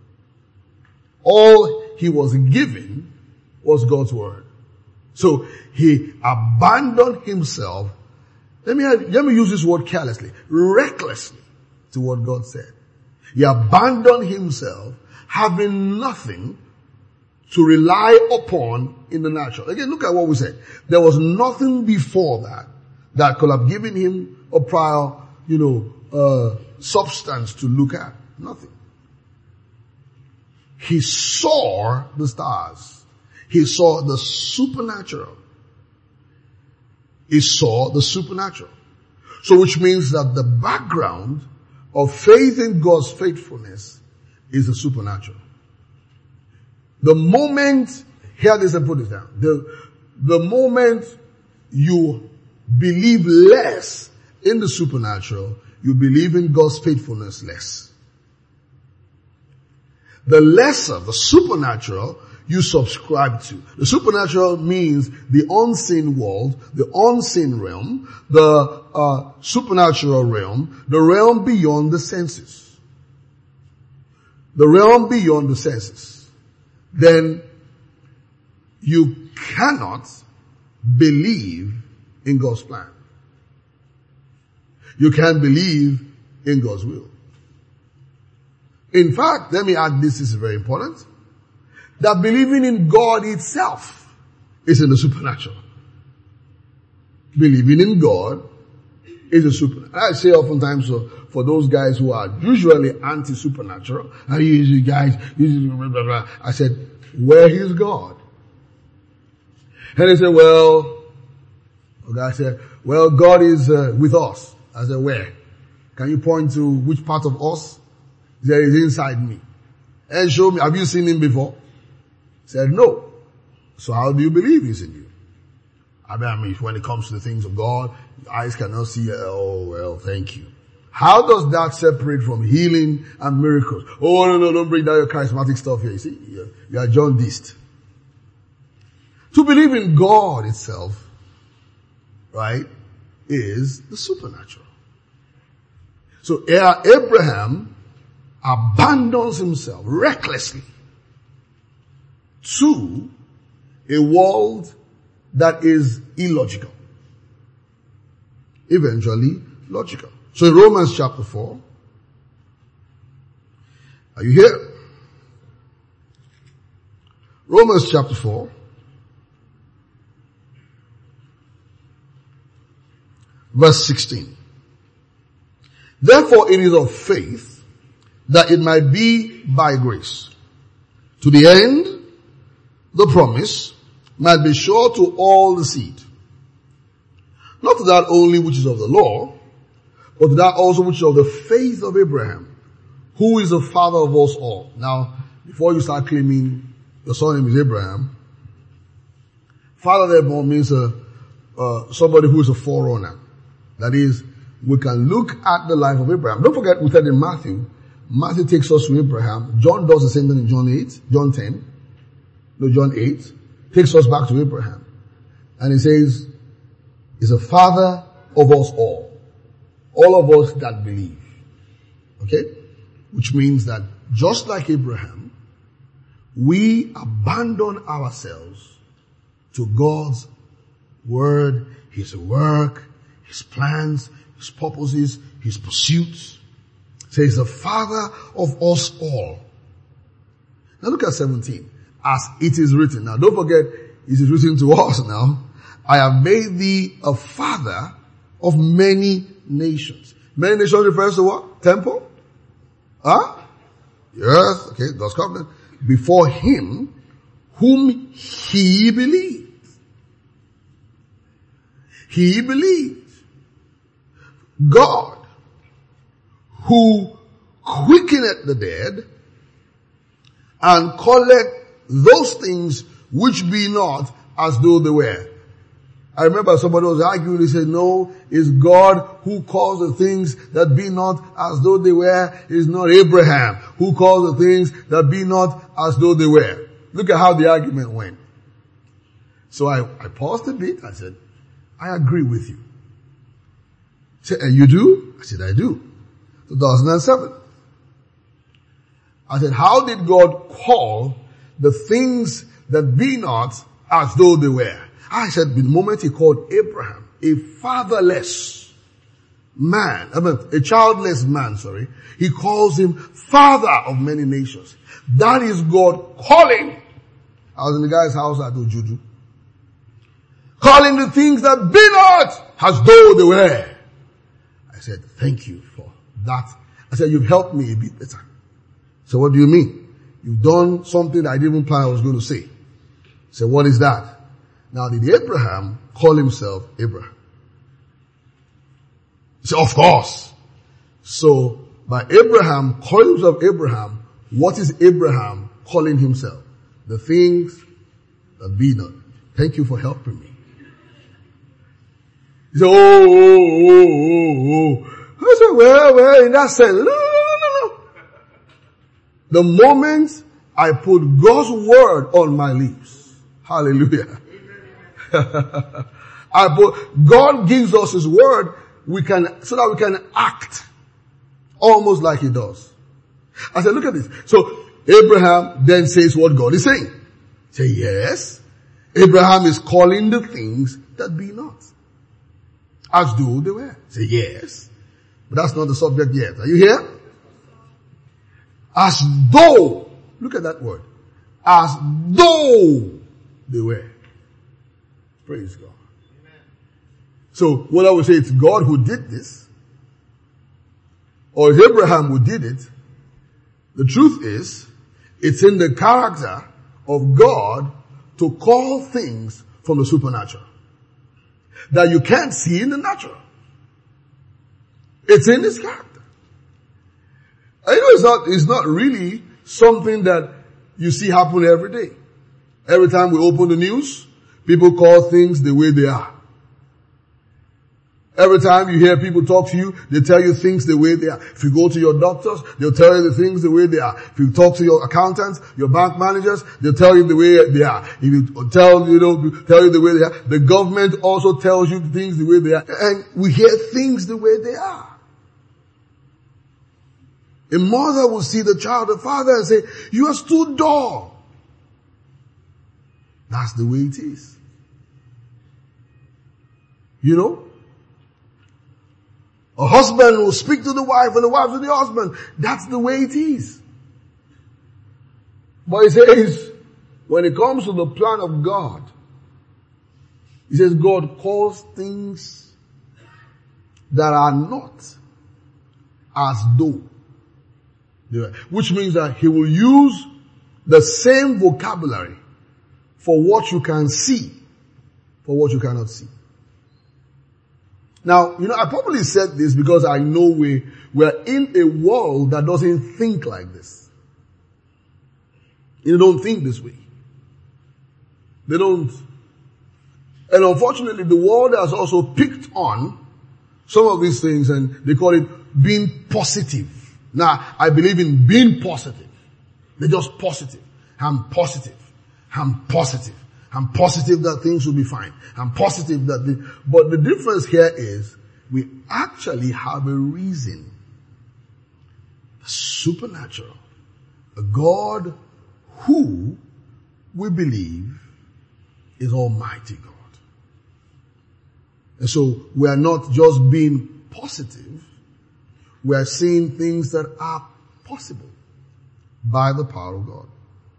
All he was given was God's word. So he abandoned himself. Let me, let me use this word carelessly, recklessly to what God said. He abandoned himself, having nothing to rely upon in the natural. Again, look at what we said. There was nothing before that that could have given him a prior, you know, uh, substance to look at. Nothing. He saw the stars. He saw the supernatural. He saw the supernatural. So which means that the background of faith in God's faithfulness is the supernatural. The moment, here this and put it down, the, the moment you believe less in the supernatural, you believe in God's faithfulness less. The lesser, the supernatural, you subscribe to. The supernatural means the unseen world, the unseen realm, the uh, supernatural realm, the realm beyond the senses. The realm beyond the senses. Then you cannot believe in God's plan. You can't believe in God's will. In fact, let me add this, this is very important, that believing in God itself is in the supernatural. Believing in God is a supernatural. I say oftentimes so, for those guys who are usually anti-supernatural, and you guys, you blah, blah, blah, I said, where is God? And they say, well, the guy said, well, God is uh, with us. I said, where? Can you point to which part of us? There is inside me. And show me, have you seen him before? Said no. So how do you believe he's in you? I mean, I mean, when it comes to the things of God, eyes cannot see. Oh, well, thank you. How does that separate from healing and miracles? Oh, no, no, don't bring down your charismatic stuff here. You see, you are jaundiced. To believe in God itself, right, is the supernatural. So Abraham abandons himself recklessly to a world that is illogical, eventually logical. So in Romans chapter four, are you here? Romans chapter four, verse sixteen. Therefore it is of faith that it might be by grace. To the end, the promise might be sure to all the seed. Not to that only which is of the law, but to that also which is of the faith of Abraham, who is the father of us all. Now, before you start claiming your surname is Abraham, father therefore means a, uh, somebody who is a forerunner. That is, we can look at the life of Abraham. Don't forget, we said in Matthew, Matthew takes us to Abraham. John does the same thing in John eight, John ten, no, John eight, takes us back to Abraham. And he says, he's a father of us all. All of us that believe. Okay? Which means that just like Abraham, we abandon ourselves to God's word, his work, his plans, his purposes, his pursuits. So he's the father of us all. Now look at seventeen. As it is written. Now don't forget, it is written to us now. I have made thee a father of many nations. Many nations refers to what? Temple? Huh? Yes, okay, God's covenant. Before him whom he believed. He believed. God, who quickeneth the dead, and calleth those things which be not as though they were. I remember somebody was arguing, he said, no, it's God who calls the things that be not as though they were. It's not Abraham who calls the things that be not as though they were. Look at how the argument went. So I, I paused a bit. I said, I agree with you. He said, and you do? I said, I do. two thousand seven. I said, how did God call the things that be not as though they were? I said, the moment he called Abraham a fatherless man, I mean, a childless man, sorry, he calls him father of many nations. That is God calling. I was in the guy's house at Ojuju. Calling the things that be not as though they were. I said, thank you for that. I said, you've helped me a bit better. So what do you mean? You've done something that I didn't even plan I was going to say. So what is that? Now did Abraham call himself Abraham? He said, of course. So by Abraham calling himself Abraham, what is Abraham calling himself? The things that be not. Thank you for helping me. He said, oh, oh, oh, oh. I said, well, well, in that sense, no, no, no, no, no. The moment I put God's word on my lips, hallelujah. I put, God gives us his word, we can, so that we can act almost like he does. I said, look at this. So Abraham then says what God is saying. Say, yes. Abraham is calling the things that be not as though they were. Say, yes. But that's not the subject yet. Are you here? As though, look at that word. As though they were. Praise God. Amen. So, whether we say it's God who did this, or it's Abraham who did it, the truth is, it's in the character of God to call things from the supernatural that you can't see in the natural. It's in his character. I know it's not, it's not really something that you see happen every day. Every time we open the news, people call things the way they are. Every time you hear people talk to you, they tell you things the way they are. If you go to your doctors, they'll tell you the things the way they are. If you talk to your accountants, your bank managers, they'll tell you the way they are. If you tell, you know, tell you the way they are. The government also tells you things the way they are. And we hear things the way they are. A mother will see the child, the father, and say, you are too dull. That's the way it is. You know? A husband will speak to the wife and the wife to the husband. That's the way it is. But he says, when it comes to the plan of God, he says God calls things that are not as though they were. Which means that he will use the same vocabulary for what you can see, for what you cannot see. Now, you know, I probably said this because I know we, we're in a world that doesn't think like this. They don't think this way. They don't. And unfortunately, the world has also picked on some of these things and they call it being positive. Now, I believe in being positive. They're just positive. I'm positive. I'm positive. I'm positive that things will be fine. I'm positive that the, but the difference here is we actually have a reason. Supernatural. A God who we believe is Almighty God. And so we are not just being positive. We are seeing things that are possible by the power of God.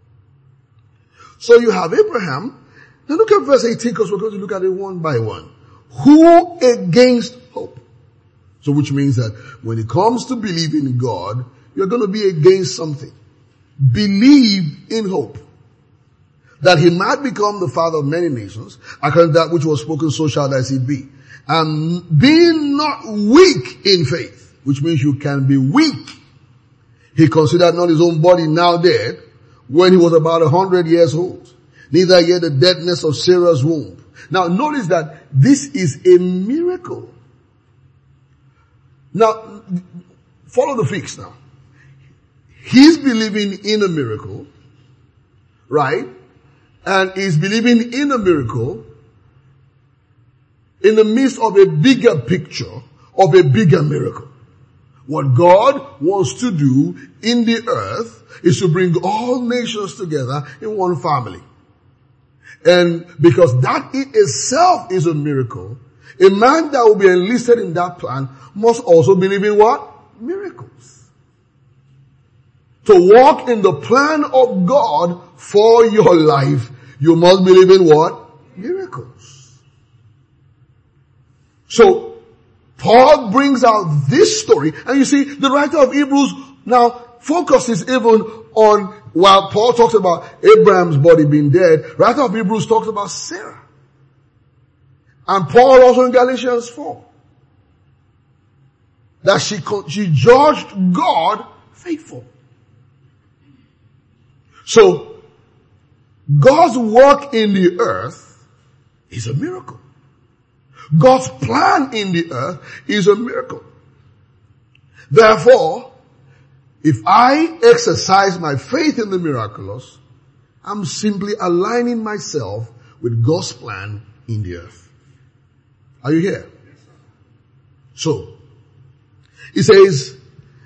So you have Abraham. Now look at verse eighteen because we're going to look at it one by one. Who against hope? So which means that when it comes to believing in God, you're going to be against something. Believe in hope. That he might become the father of many nations, according to that which was spoken, so shall thy seed be. And being not weak in faith, which means you can be weak. He considered not his own body now dead, when he was about a hundred years old, neither yet the deadness of Sarah's womb. Now notice that this is a miracle. Now, follow the fix now. He's believing in a miracle, right? And he's believing in a miracle in the midst of a bigger picture of a bigger miracle. What God wants to do in the earth is to bring all nations together in one family. And because that in itself is a miracle, a man that will be enlisted in that plan must also believe in what? Miracles. To walk in the plan of God for your life, you must believe in what? Miracles. So, Paul brings out this story, and you see, the writer of Hebrews now focuses even on, while Paul talks about Abraham's body being dead, writer of Hebrews talks about Sarah. And Paul also in Galatians four. That she, she judged God faithful. So, God's work in the earth is a miracle. God's plan in the earth is a miracle. Therefore, if I exercise my faith in the miraculous, I'm simply aligning myself with God's plan in the earth. Are you here? So, he says,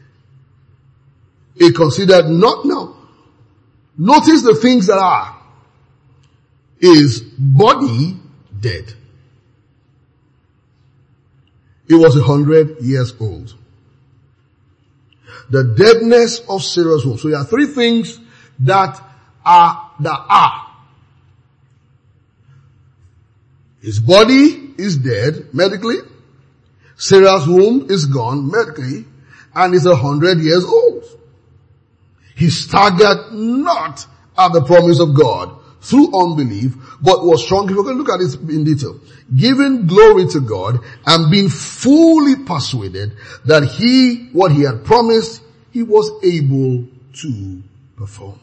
he considered not now. Notice the things that are. His body dead. He was a hundred years old. The deadness of Sarah's womb. So there are three things that are, that are. His body is dead medically. Sarah's womb is gone medically. And he's a hundred years old. He staggered not at the promise of God through unbelief, but was strong. We're going to look at this in detail. Giving glory to God and being fully persuaded that he, what he had promised, he was able to perform.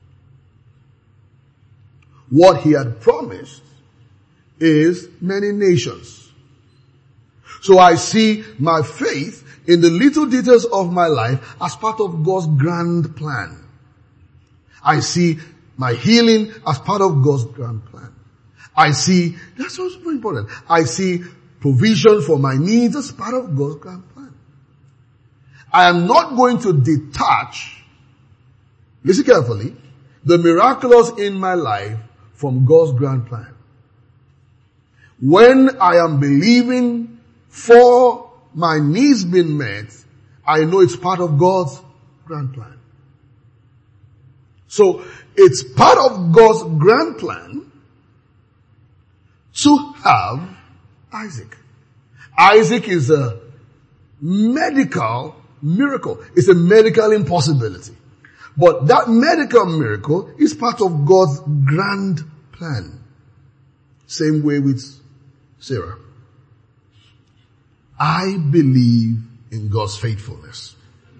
What he had promised is many nations. So I see my faith in the little details of my life as part of God's grand plan. I see my healing as part of God's grand plan. I see, that's also very important. I see provision for my needs as part of God's grand plan. I am not going to detach, listen carefully, the miraculous in my life from God's grand plan. When I am believing for my needs being met, I know it's part of God's grand plan. So, it's part of God's grand plan to have Isaac. Isaac is a medical miracle. It's a medical impossibility. But that medical miracle is part of God's grand plan. Same way with Sarah. I believe in God's faithfulness.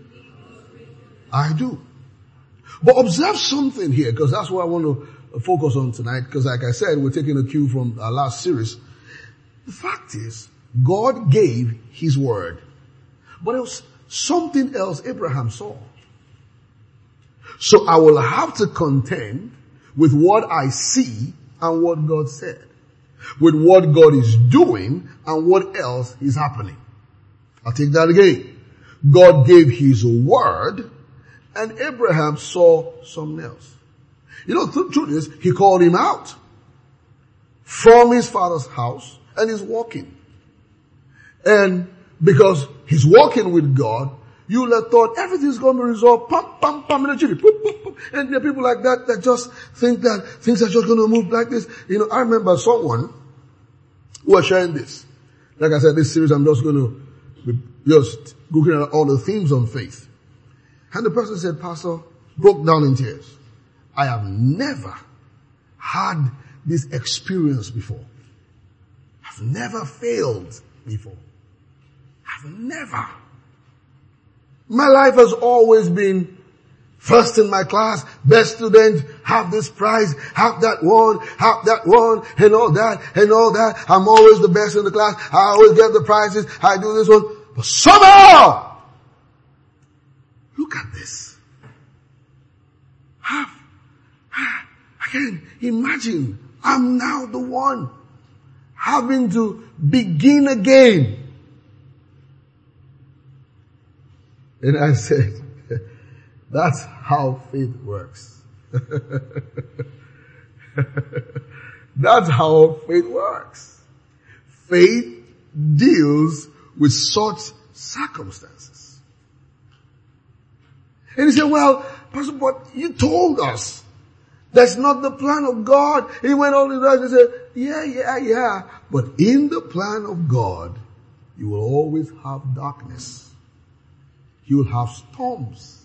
I do. But observe something here, because that's what I want to focus on tonight, because like I said, we're taking a cue from our last series. The fact is, God gave His word. But there was something else Abraham saw. So I will have to contend with what I see and what God said. With what God is doing and what else is happening. I'll take that again. God gave His word and Abraham saw something else. You know, the truth is, He called him out from his father's house and he's walking. And because he's walking with God, you would have thought everything's going to be resolved. Pum, pum, pum, and there are people like that that just think that things are just going to move like this. You know, I remember someone who was sharing this. Like I said, this series I'm just going to be just looking at all the themes on faith. And the person said, Pastor, broke down in tears. I have never had this experience before. I've never failed before. I've never. My life has always been first in my class, best student, have this prize, have that one, have that one, and all that, and all that. I'm always the best in the class. I always get the prizes. I do this one. But somehow, look at this. Have, I can imagine I'm now the one having to begin again. And I said, that's how faith works. That's how faith works. Faith deals with such circumstances. And he said, well, Pastor, but you told us that's not the plan of God. He went on to that and said, yeah, yeah, yeah. But in the plan of God, you will always have darkness. You will have storms.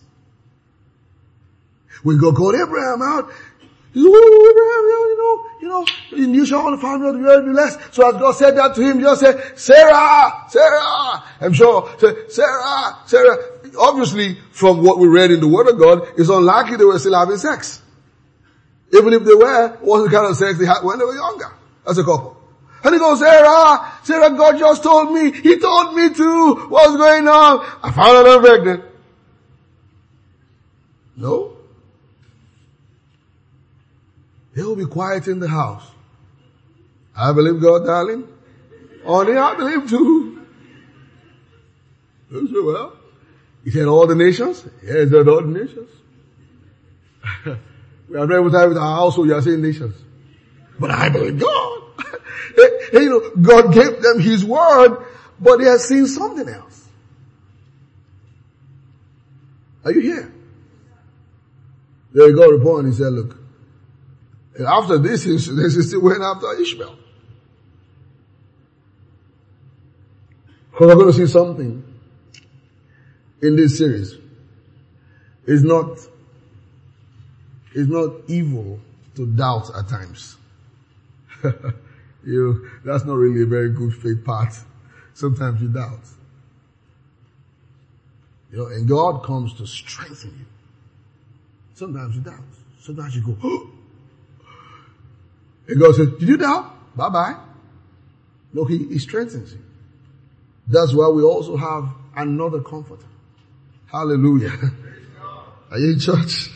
When God called Abraham out, he said, oh, Abraham, you know, you know, you shall all the family of the earth be blessed. So as God said that to him, just said, Sarah, Sarah. I'm sure, Sarah, Sarah. Obviously, from what we read in the Word of God, it's unlikely they were still having sex. Even if they were, it wasn't the kind of sex they had when they were younger, as a couple. And he goes, Sarah, Sarah, God just told me. He told me to. What's going on? I found out I'm pregnant. No. They will be quiet in the house. I believe God, darling. Only I believe too. So well, he said all the nations. Yeah, he said all the nations. We are very tired with our household. You are saying nations. But I believe God. And, you know, God gave them His word, but they had seen something else. Are you here? There God reported and he said, look, and after this, they still went after Ishmael. Because we're going to see something in this series. It's not, it's not evil to doubt at times. You know, that's not really a very good faith part. Sometimes you doubt. You know, and God comes to strengthen you. Sometimes you doubt. Sometimes you go, oh. And God says, did you doubt? Bye-bye. No, he, he strengthens you. That's why we also have another comforter. Hallelujah. Are you in church?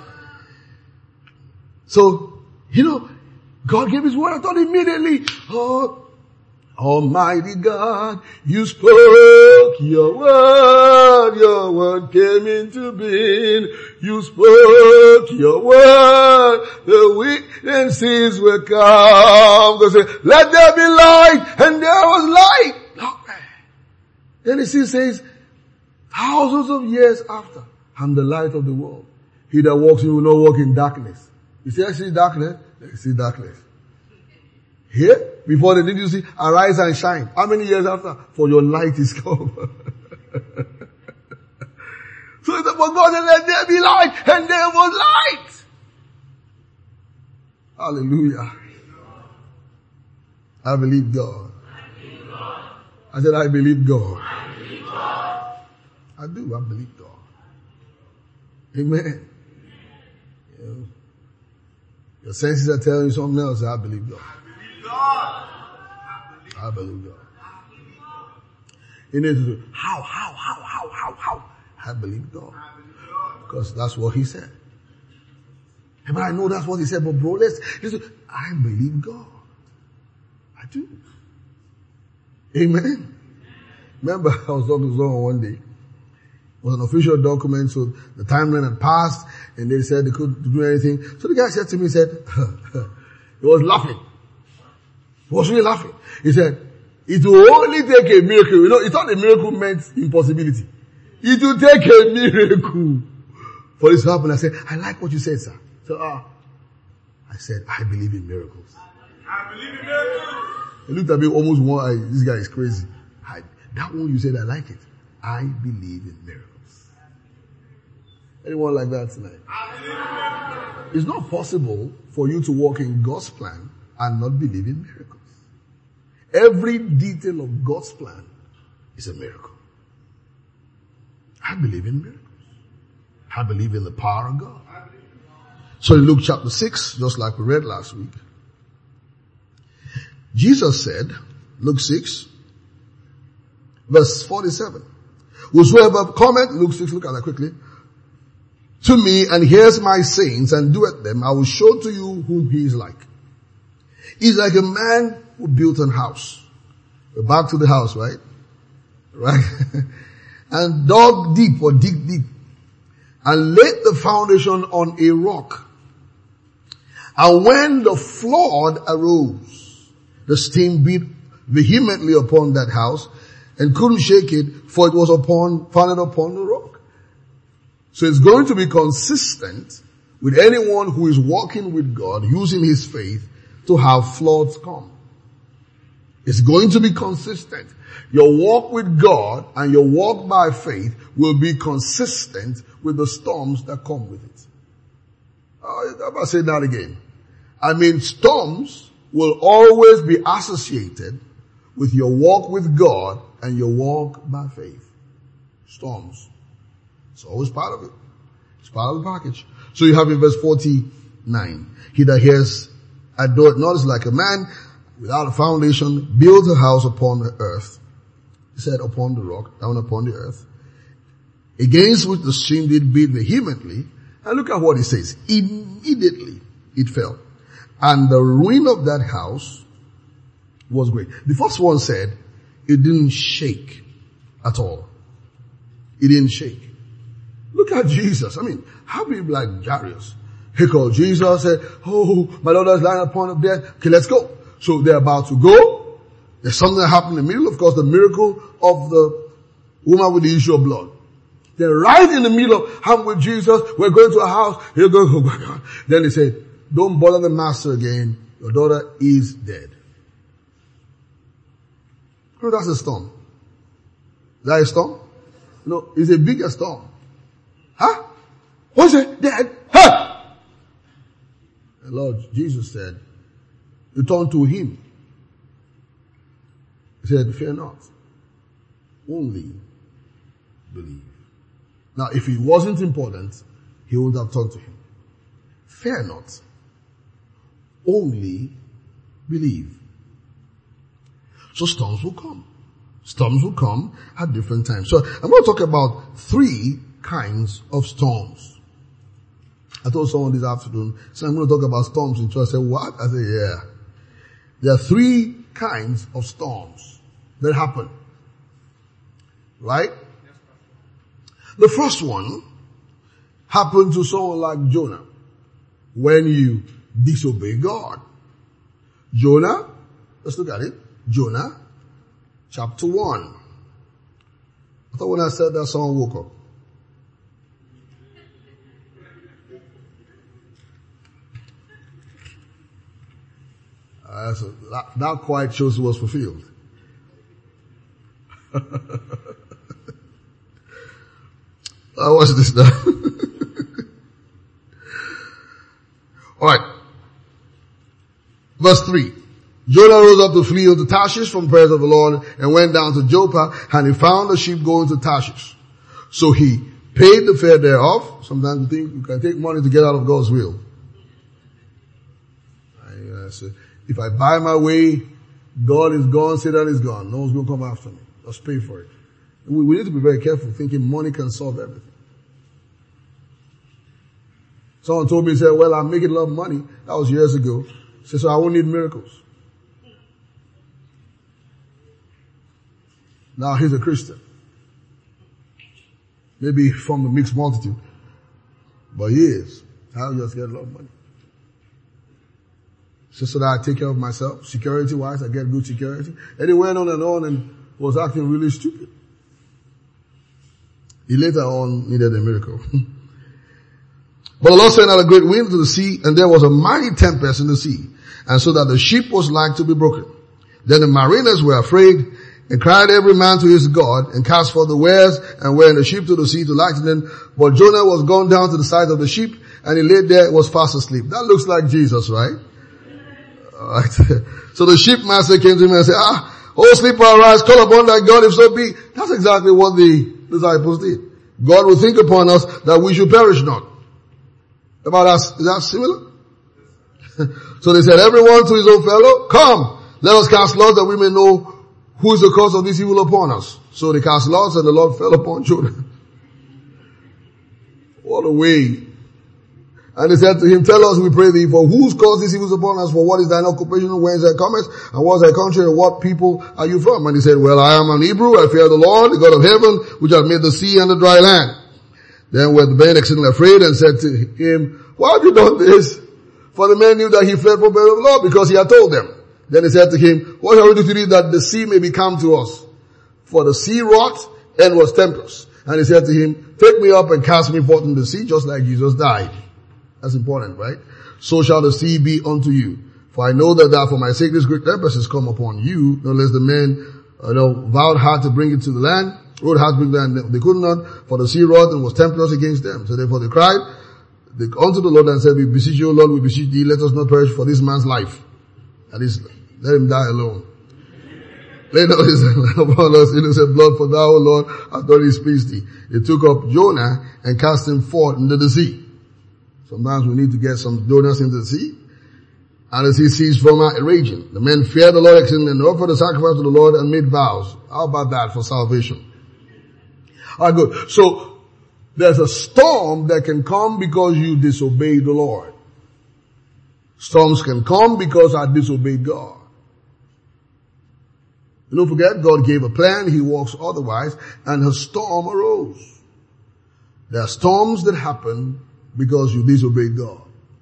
So, you know, God gave His word. I thought immediately, oh, Almighty God, you spoke your word, your word came into being. You spoke your word, the witnesses were come. God said, let there be light, and there was light. Okay. Then He says, thousands of years after, I'm the light of the world. He that walks in will not walk in darkness. You see, I see darkness. You see darkness. Here, before they did you see, arise and shine. How many years after? For your light is come. So it's about God and let there be light, and there was light. Hallelujah. I believe God. I said, I believe God. I do, I believe God. Amen. You know, your senses are telling you something else. I believe God. I believe God. You need to do, how, how, how, how, how, how? I believe God. Because that's what he said. But I know that's what he said, but bro, let's, listen, I believe God. I do. Amen. Remember, I was talking to someone one day. It was an official document, so the timeline had passed, and they said they couldn't do anything. So the guy said to me, he said, he was laughing. He was really laughing. He said, it will only take a miracle. You know, he thought a miracle meant impossibility. It will take a miracle for this to happen. I said, I like what you said, sir. So, ah, uh, I said, I believe in miracles. I believe in miracles. He looked at me almost one eye. This guy is crazy. I, that one you said, I like it. I believe in miracles. Anyone like that tonight? It's not possible for you to walk in God's plan and not believe in miracles. Every detail of God's plan is a miracle. I believe in miracles. I believe in the power of God. So in Luke chapter six, just like we read last week, Jesus said, Luke six, verse forty-seven, whosoever cometh, Luke six, look at that quickly, to me and hears my sayings and doeth them, I will show to you whom he is like. He's like a man who built a house. We're back to the house, right? Right? And dug deep or dig deep and laid the foundation on a rock. And when the flood arose, the stream beat vehemently upon that house and couldn't shake it, for it was upon, founded upon the rock. So it's going to be consistent with anyone who is walking with God, using his faith to have floods come. It's going to be consistent. Your walk with God and your walk by faith will be consistent with the storms that come with it. Uh, I'm going to say that again. I mean, storms will always be associated with your walk with God and your walk by faith. Storms. It's always part of it. It's part of the package. So you have in verse forty-nine, he that hears, I do it not is like a man without a foundation, build a house upon the earth. He said upon the rock, down upon the earth, against which the stream did beat vehemently. And look at what he says. Immediately it fell. And the ruin of that house was great. The first one said, it didn't shake at all. It didn't shake. Look at Jesus. I mean, how people like Jairus? He called Jesus, said, oh, my daughter is lying upon the bed. Okay, let's go. So they're about to go. There's something that happened in the middle. Of course, the miracle of the woman with the issue of blood. They're right in the middle of, I'm with Jesus. We're going to a house. You're going, oh my God. Then they say, don't bother the master again. Your daughter is dead. Oh, that's a storm. Is that a storm? No, it's a bigger storm. Huh? What's it? Dead? Huh? The Lord Jesus said, you turn to him. He said, fear not. Only believe. Now, if it wasn't important, he would have turned to him. Fear not. Only believe. So storms will come. Storms will come at different times. So I'm going to talk about three kinds of storms. I told someone this afternoon, so I'm going to talk about storms in church. I said, what? I said, yeah. There are three kinds of storms that happen. Right? The first one happened to someone like Jonah when you disobey God. Jonah, let's look at it. Jonah, chapter one. I thought when I said that, someone woke up. Uh, so that, that quiet shows was fulfilled. Uh, watch this now. Alright. Verse three. Jonah rose up to flee unto Tarshish from the presence of the Lord and went down to Joppa, and he found a ship going to Tarshish. So he paid the fare thereof. Sometimes you think you can take money to get out of God's will. I, I said, if I buy my way, God is gone, Satan is gone. No one's going to come after me. Let's pay for it. We, we need to be very careful thinking money can solve everything. Someone told me, he said, well, I'm making a lot of money. That was years ago. He said, so I won't need miracles. Now he's a Christian. Maybe from the mixed multitude. But he is. I'll just get a lot of money. Just so that I take care of myself. Security wise, I get good security. And he went on and on and was acting really stupid. He later on needed a miracle. But the Lord sent out a great wind to the sea, and there was a mighty tempest in the sea, and so that the ship was like to be broken. Then the mariners were afraid, and cried every man to his God, and cast forth the wares, and were in the ship to the sea to lighten them. But Jonah was gone down to the side of the ship, and he lay there, was fast asleep. That looks like Jesus, right? Alright. So the shipmaster came to him and said, ah, oh sleeper, arise, call upon thy God, if so be. That's exactly what the disciples did. God will think upon us that we should perish not. About us, is that similar? So they said, everyone to his own fellow, come, let us cast lots that we may know who is the cause of this evil upon us. So they cast lots and the Lord fell upon Jonah. What a way. And they said to him, tell us, we pray thee, for whose cause this evil is upon us, for what is thine occupation, whence thou comest, and what is thy country, and what people are you from? And he said, well, I am an Hebrew, I fear the Lord, the God of heaven, which hath made the sea and the dry land. Then were the men exceedingly afraid and said to him, why have you done this? For the men knew that he fled from the presence of the Lord, because he had told them. Then he said to him, what shall we do to thee that the sea may be calm to us? For the sea rocked and was tempestuous. And he said to him, take me up and cast me forth in the sea, just like Jesus died. That's important, right? So shall the sea be unto you. For I know that thou for my sake this great tempest is come upon you, no less the men, uh, know, vowed hard to bring it to the land, rowed hard to bring it to the land, they could not, for the sea rocked and was tempestuous against them. So therefore they cried they, unto the Lord and said, we beseech you, O Lord, we beseech thee, let us not perish for this man's life. That is, let him die alone. Lay not his hand upon us innocent blood, for thou, O Lord, hast done his peace thee. They took up Jonah and cast him forth into the sea. Sometimes we need to get some Jonahs into the sea. And the sea ceased from raging. The men feared the Lord exceedingly and offered a sacrifice to the Lord and made vows. How about that for salvation? Alright, good. So, there's a storm that can come because you disobey the Lord. Storms can come because I disobeyed God. And don't forget, God gave a plan, He walks otherwise, and a storm arose. There are storms that happen because you disobeyed God.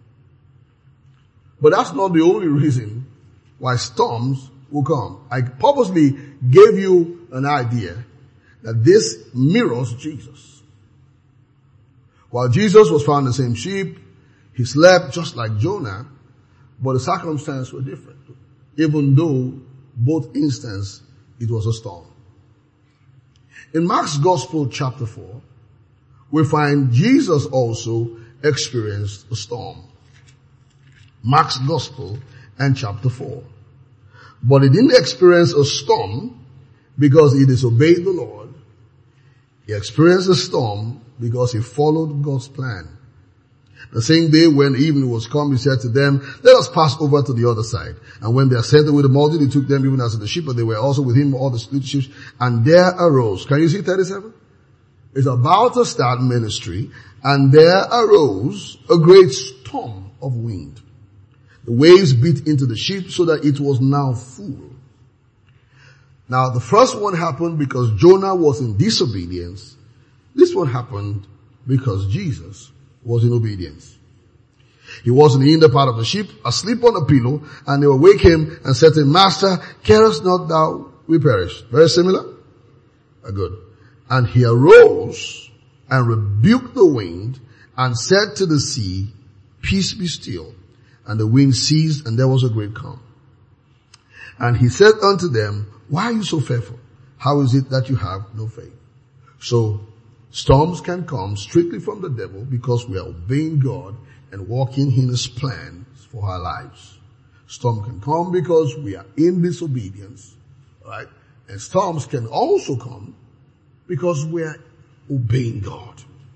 But that's not the only reason why storms will come. I purposely gave you an idea that this mirrors Jesus. While Jesus was found in the same ship, he slept just like Jonah, but the circumstances were different. Even though both instances it was a storm. In Mark's Gospel chapter four, we find Jesus also experienced a storm. Mark's Gospel and chapter four. But he didn't experience a storm because he disobeyed the Lord. He experienced a storm because he followed God's plan. The same day when evening was come, he said to them, let us pass over to the other side. And when they ascended with the multitude, he took them even as in the ship, but they were also with him all the little ships. And there arose, can you see thirty-seven? It's about to start ministry. And there arose a great storm of wind. The waves beat into the ship so that it was now full. Now the first one happened because Jonah was in disobedience. This one happened because Jesus was in obedience. He was in the inner part of the ship, asleep on a pillow, and they will wake him and said to him, Master, carest not thou we perish? Very similar? Uh, good. And he arose and rebuked the wind and said to the sea, peace be still. And the wind ceased, and there was a great calm. And he said unto them, why are you so fearful? How is it that you have no faith? So, Storms can come strictly from the devil because we are obeying God and walking in His plans for our lives. Storm can come because we are in disobedience, right? And storms can also come because we are obeying God.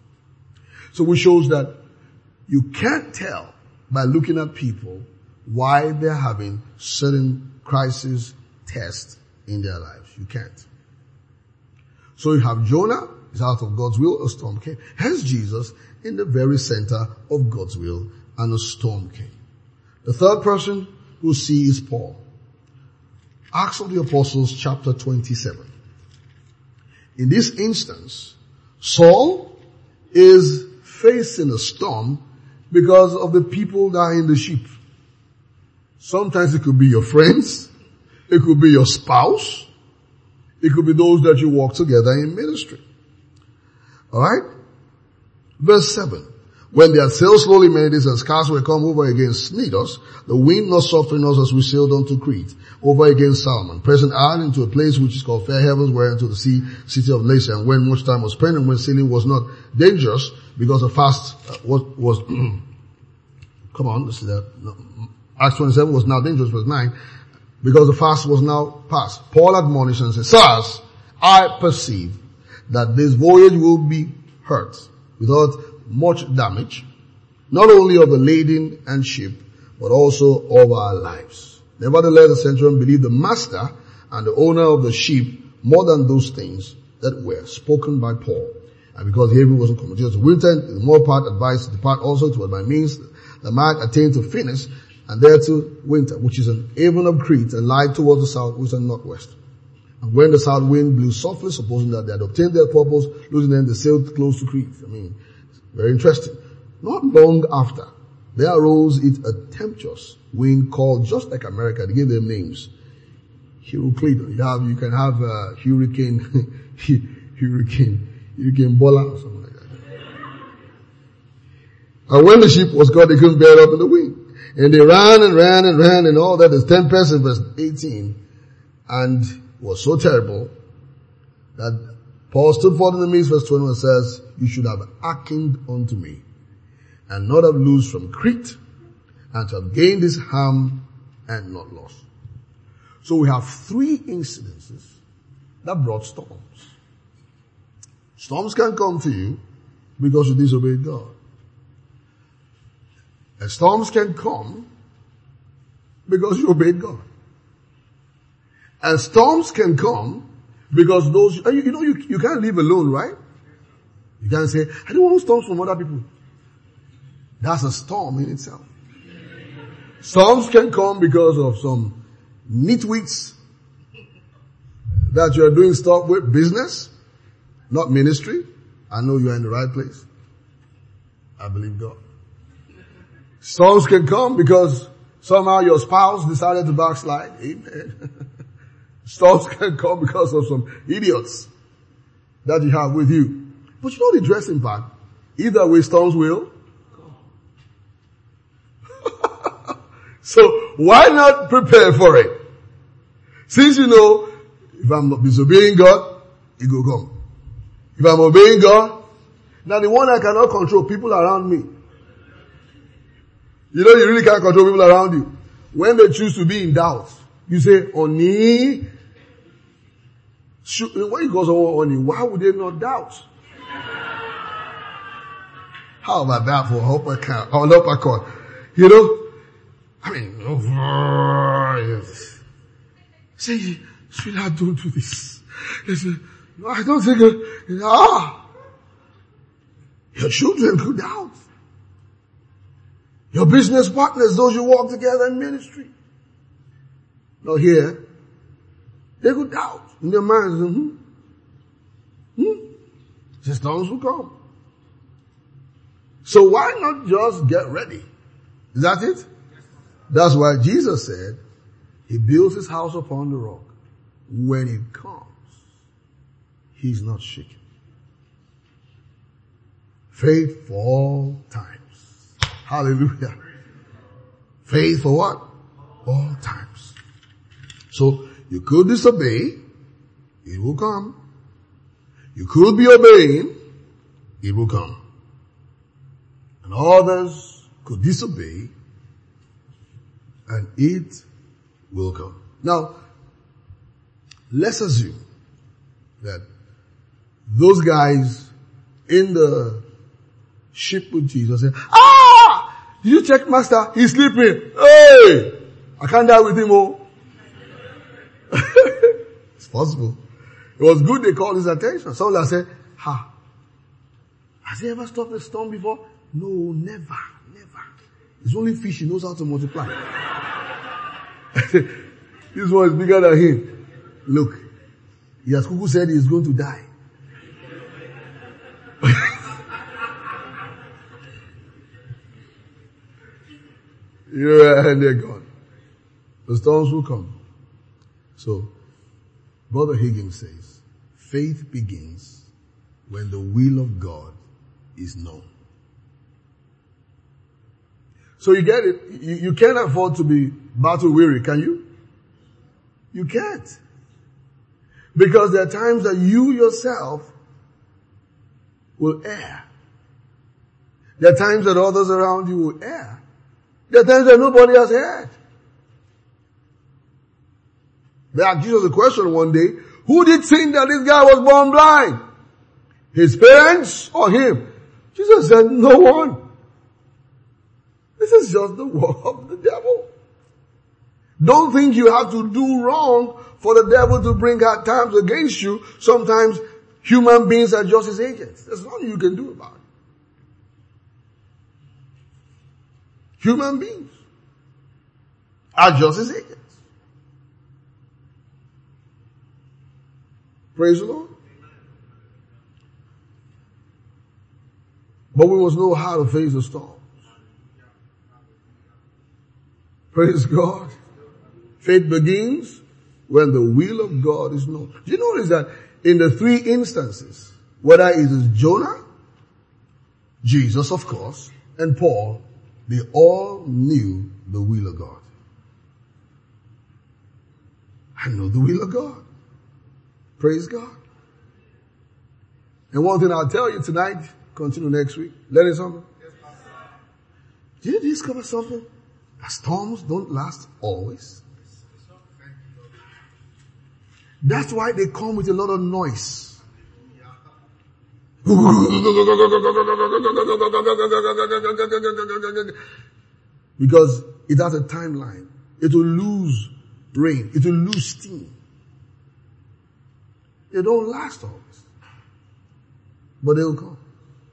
So it shows that you can't tell by looking at people why they're having certain crisis tests in their lives. You can't. So you have Jonah, is out of God's will, a storm came. Hence Jesus in the very center of God's will, and a storm came. The third person who see is Paul. Acts of the Apostles chapter twenty-seven. In this instance, Saul is facing a storm because of the people that are in the ship. Sometimes it could be your friends, it could be your spouse, it could be those that you walk together in ministry. Alright? Verse seven. When they had sailed slowly many days and scarce were come over against Cnidus, the wind not suffering us as we sailed unto Crete, over against Salmon, pressing hard into a place which is called Fair Havens, whereunto the sea, city of Lasea, and when much time was spent, and when sailing was not dangerous, because the fast uh, was, was come on, let's see that. No. Acts twenty-seven was now dangerous, verse nine, because the fast was now past. Paul admonished and said, Sirs, I perceive that this voyage will be hurt without much damage, not only of the lading and ship, but also of our lives. Nevertheless, the centurion believed the master and the owner of the ship more than those things that were spoken by Paul. And because the haven wasn't coming to winter, the more part advised to depart also to by means the might attain to Phoenix, and there to winter, which is an haven of Crete, and lie towards the south, west and northwest. And when the south wind blew softly, supposing that they had obtained their purpose, losing them, they sailed close to Crete. I mean, very interesting. Not long after, there arose it a tempestuous wind called, just like America, they give them names. Hurricane. You have, you can have uh, hurricane, hurricane, hurricane Bola or something like that. And when the ship was caught, they couldn't bear it up in the wind. And they ran and ran and ran and all that is tempest in verse eighteen. And it was so terrible that Paul stood forth in the midst, verse twenty-one says, you should have hearkened unto me, and not have loosed from Crete, and to have gained this harm and not lost. So we have three incidences that brought storms. Storms can come to you because you disobeyed God. And storms can come because you obeyed God. And storms can come because those, you, you know, you, you can't live alone, right? You can't say, I don't want storms from other people. That's a storm in itself. Storms can come because of some nitwits that you're doing stuff with, business, not ministry. I know you're in the right place. I believe God. Storms can come because somehow your spouse decided to backslide. Amen. Storms can come because of some idiots that you have with you. But you know the interesting part? Either way, storms will come. So why not prepare for it? Since you know, if I'm not disobeying God, it will come. If I'm obeying God, now the one I cannot control, people around me. You know you really can't control people around you. When they choose to be in doubt, you say, Oni. When you go someone Oni, why would they not doubt? How about that for an upper count, or an upper court? You know? I mean, oh, yes. Say, sweetheart, don't do this. Say, no, I don't think it, ah. Your children could doubt. Your business partners, those you walk together in ministry. Not here. They could doubt in their minds. Hmm? Hmm? The storms will come. So why not just get ready? Is that it? That's why Jesus said, He builds His house upon the rock. When it comes, He's not shaken. Faith for all times. Hallelujah. Faith for what? All times. So you could disobey, it will come. You could be obeying, it will come. And others could disobey, and it will come. Now, let's assume that those guys in the ship with Jesus said, ah! Did you check master? He's sleeping. Hey! I can't die with him, oh. It's possible. It was good they called his attention. Someone said, ha. Has he ever stopped a storm before? No, never, never. It's only fish he knows how to multiply. This one is bigger than him. Look, he has Kuku said he's going to die. Yeah, and they're gone. The storms will come. So, Brother Higgins says, faith begins when the will of God is known. So you get it. You, you can't afford to be battle weary, can you? You can't. Because there are times that you yourself will err. There are times that others around you will err. There are times that nobody has erred. They asked Jesus a question one day, who did think that this guy was born blind? His parents or him? Jesus said, no one. This is just the work of the devil. Don't think you have to do wrong for the devil to bring hard times against you. Sometimes human beings are just his agents. There's nothing you can do about it. Human beings are just his agents. Praise the Lord. But we must know how to face the storms. Praise God. Faith begins when the will of God is known. Do you notice that in the three instances, whether it is Jonah, Jesus of course, and Paul, they all knew the will of God. I know the will of God. Praise God. And one thing I'll tell you tonight, continue next week. Learning something? Did you discover something? That storms don't last always. That's why they come with a lot of noise. Because it has a timeline. It will lose rain. It will lose steam. They don't last always. But they will come.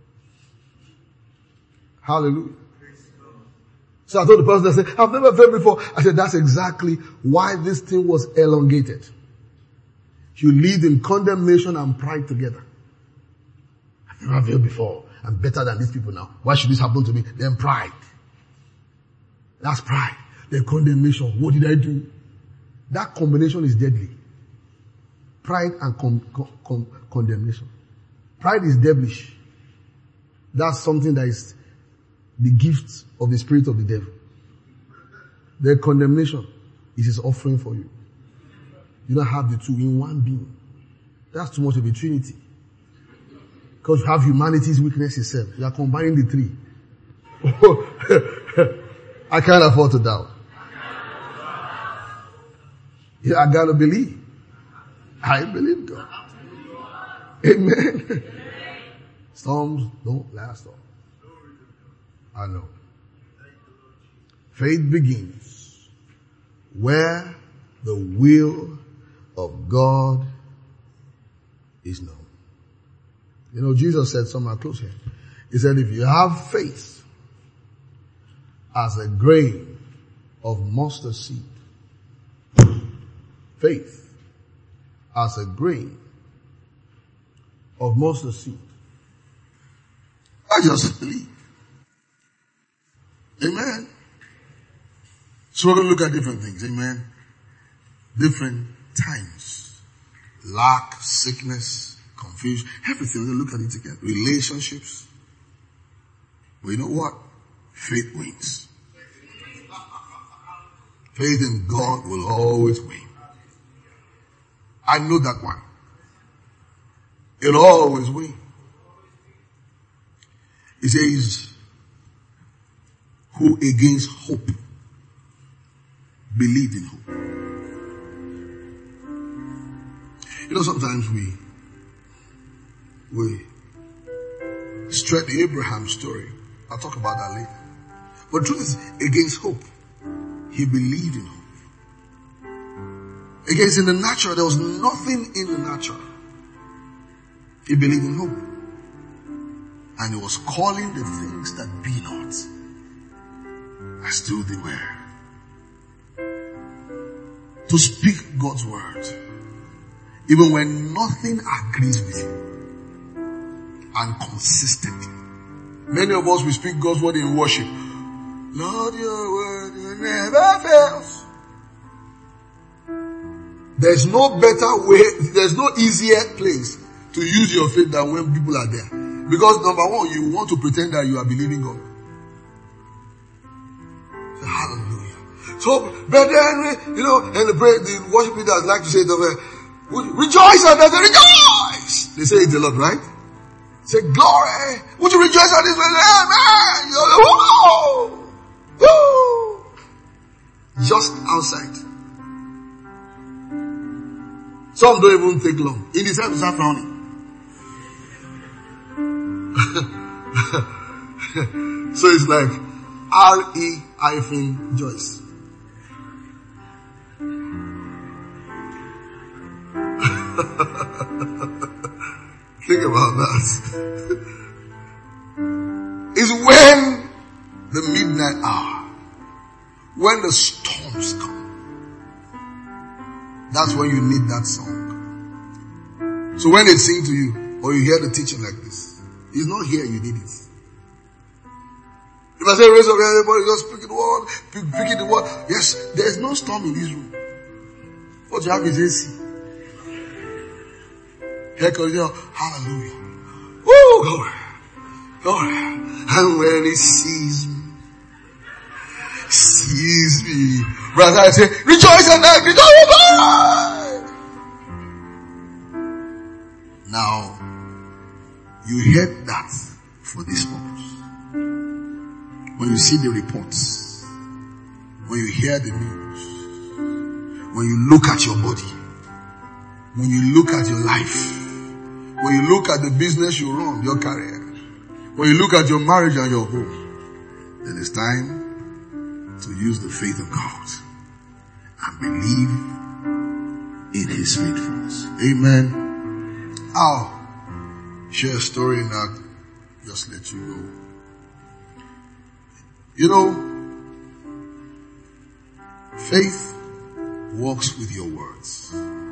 Hallelujah. So I told the person, I said, I've never felt before. I said, that's exactly why this thing was elongated. You lived in condemnation and pride together. I've never felt before. I'm better than these people now. Why should this happen to me? Then pride. That's pride. Then condemnation. What did I do? That combination is deadly. Pride and con- con- con- condemnation. Pride is devilish. That's something that is the gift of the spirit of the devil. The condemnation is his offering for you. You don't have the two in one being. That's too much of a trinity. Because you have humanity's weakness itself. You are combining the three. I can't afford to doubt. Yeah, I gotta believe. I believe God. Amen. Storms don't last long. I know. Faith begins where the will of God is known. You know, Jesus said somewhere close here. He said, if you have faith as a grain of mustard seed, faith as a grain of mustard seed, I just believe. Amen. So we're going to look at different things. Amen. Different times. Lack, sickness, confusion, everything. We're going to look at it together. Relationships. But you know what? Faith wins. Faith in God will always win. I know that one. It'll always win. It says, who against hope believed in hope. You know, sometimes we, we stretch the Abraham story. I'll talk about that later. But the truth is, against hope, he believed in hope. Against in the natural, there was nothing in the natural. He believed in hope. And he was calling the things that be not as though they were. To speak God's word, even when nothing agrees with you, and consistently. Many of us, we speak God's word in worship. Lord, your word never fails. There's no better way, there's no easier place to use your faith than when people are there. Because number one, you want to pretend that you are believing God. Hallelujah. So, but then, you know, and the, the worship leaders like to say, rejoice and rejoice. They say it a lot, right? Say, glory. Would you rejoice at this? Amen. Woo! Woo! Just outside. Some don't even take long. In the service, start frowning. So it's like R E hyphen Joyce. Think about that. It's when the midnight hour, when the storms come, that's when you need that song. So when they sing to you, or you hear the teaching like this, it's not here you need it. If I say raise up everybody, just speaking the word, speaking the word. Yes, there's no storm in this room. What you have is A C. Hallelujah. Woo! Glory. Glory. And when he sees me, sees me, brother, I say, rejoice and I rejoice. Now, you heard that for this purpose. When you see the reports, when you hear the news, when you look at your body, when you look at your life, when you look at the business you run, your career, when you look at your marriage and your home, then it's time to use the faith of God and believe in his faithfulness. Amen. I'll share a story and I'll just let you go. You know, faith walks with your words.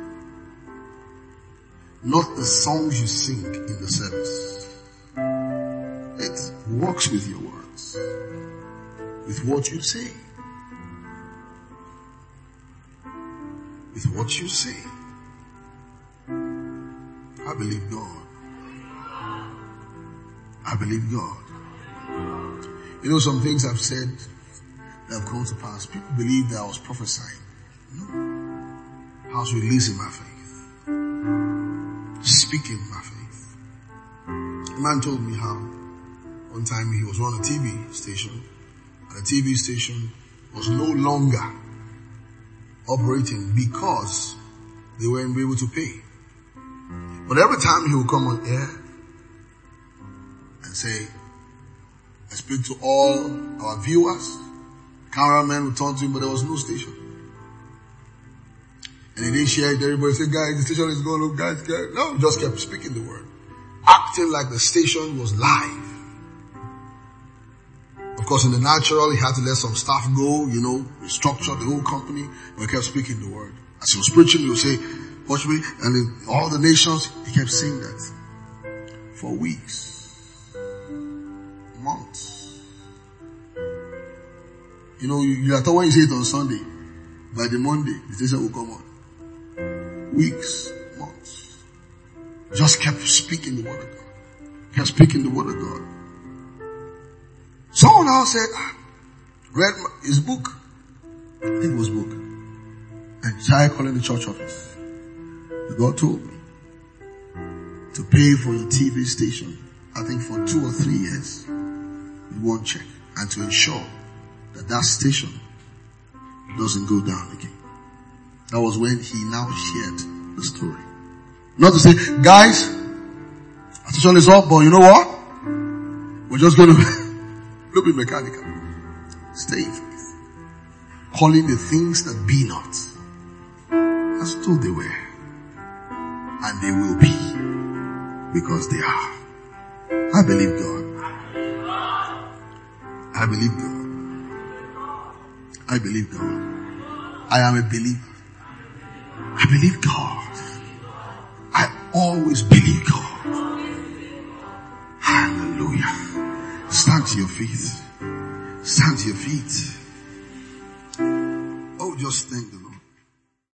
Not the songs you sing in the service. It walks with your words. With what you say. With what you say. I believe God. I believe God. You know, some things I've said that have come to pass. People believe that I was prophesying. No. I was releasing my faith. Speaking my faith. A man told me how one time he was on a T V station and the T V station was no longer operating because they weren't able to pay. But every time he would come on air and say, I speak to all our viewers, cameramen would turn to him, but there was no station. And he didn't share it. Everybody said, guys, the station is going up, guys, guys. No, he just kept speaking the word. Acting like the station was live. Of course, in the natural, he had to let some staff go, you know, restructure the whole company, but he kept speaking the word. As he was preaching, he would say, watch me, and in all the nations, he kept saying that. For weeks. Months. You know, you, you thought when you say it on Sunday, by the Monday, the station will come on. Weeks, months. Just kept speaking the word of God. Kept speaking the word of God. Someone else said, ah, read his book. I think it was book. And started calling the church office. The God told me to pay for your T V station, I think for two or three years. with one check and to ensure that that station doesn't go down again. That was when he now shared the story. Not to say, guys, our station is up, but you know what? We're just going to be mechanical. Stay in faith. Calling the things that be not as though they were. And they will be. Because they are. I believe God. I believe God. I believe God. I am a believer. I believe God. I always believe God. Hallelujah. Stand to your feet. Stand to your feet. Oh, just thank the Lord.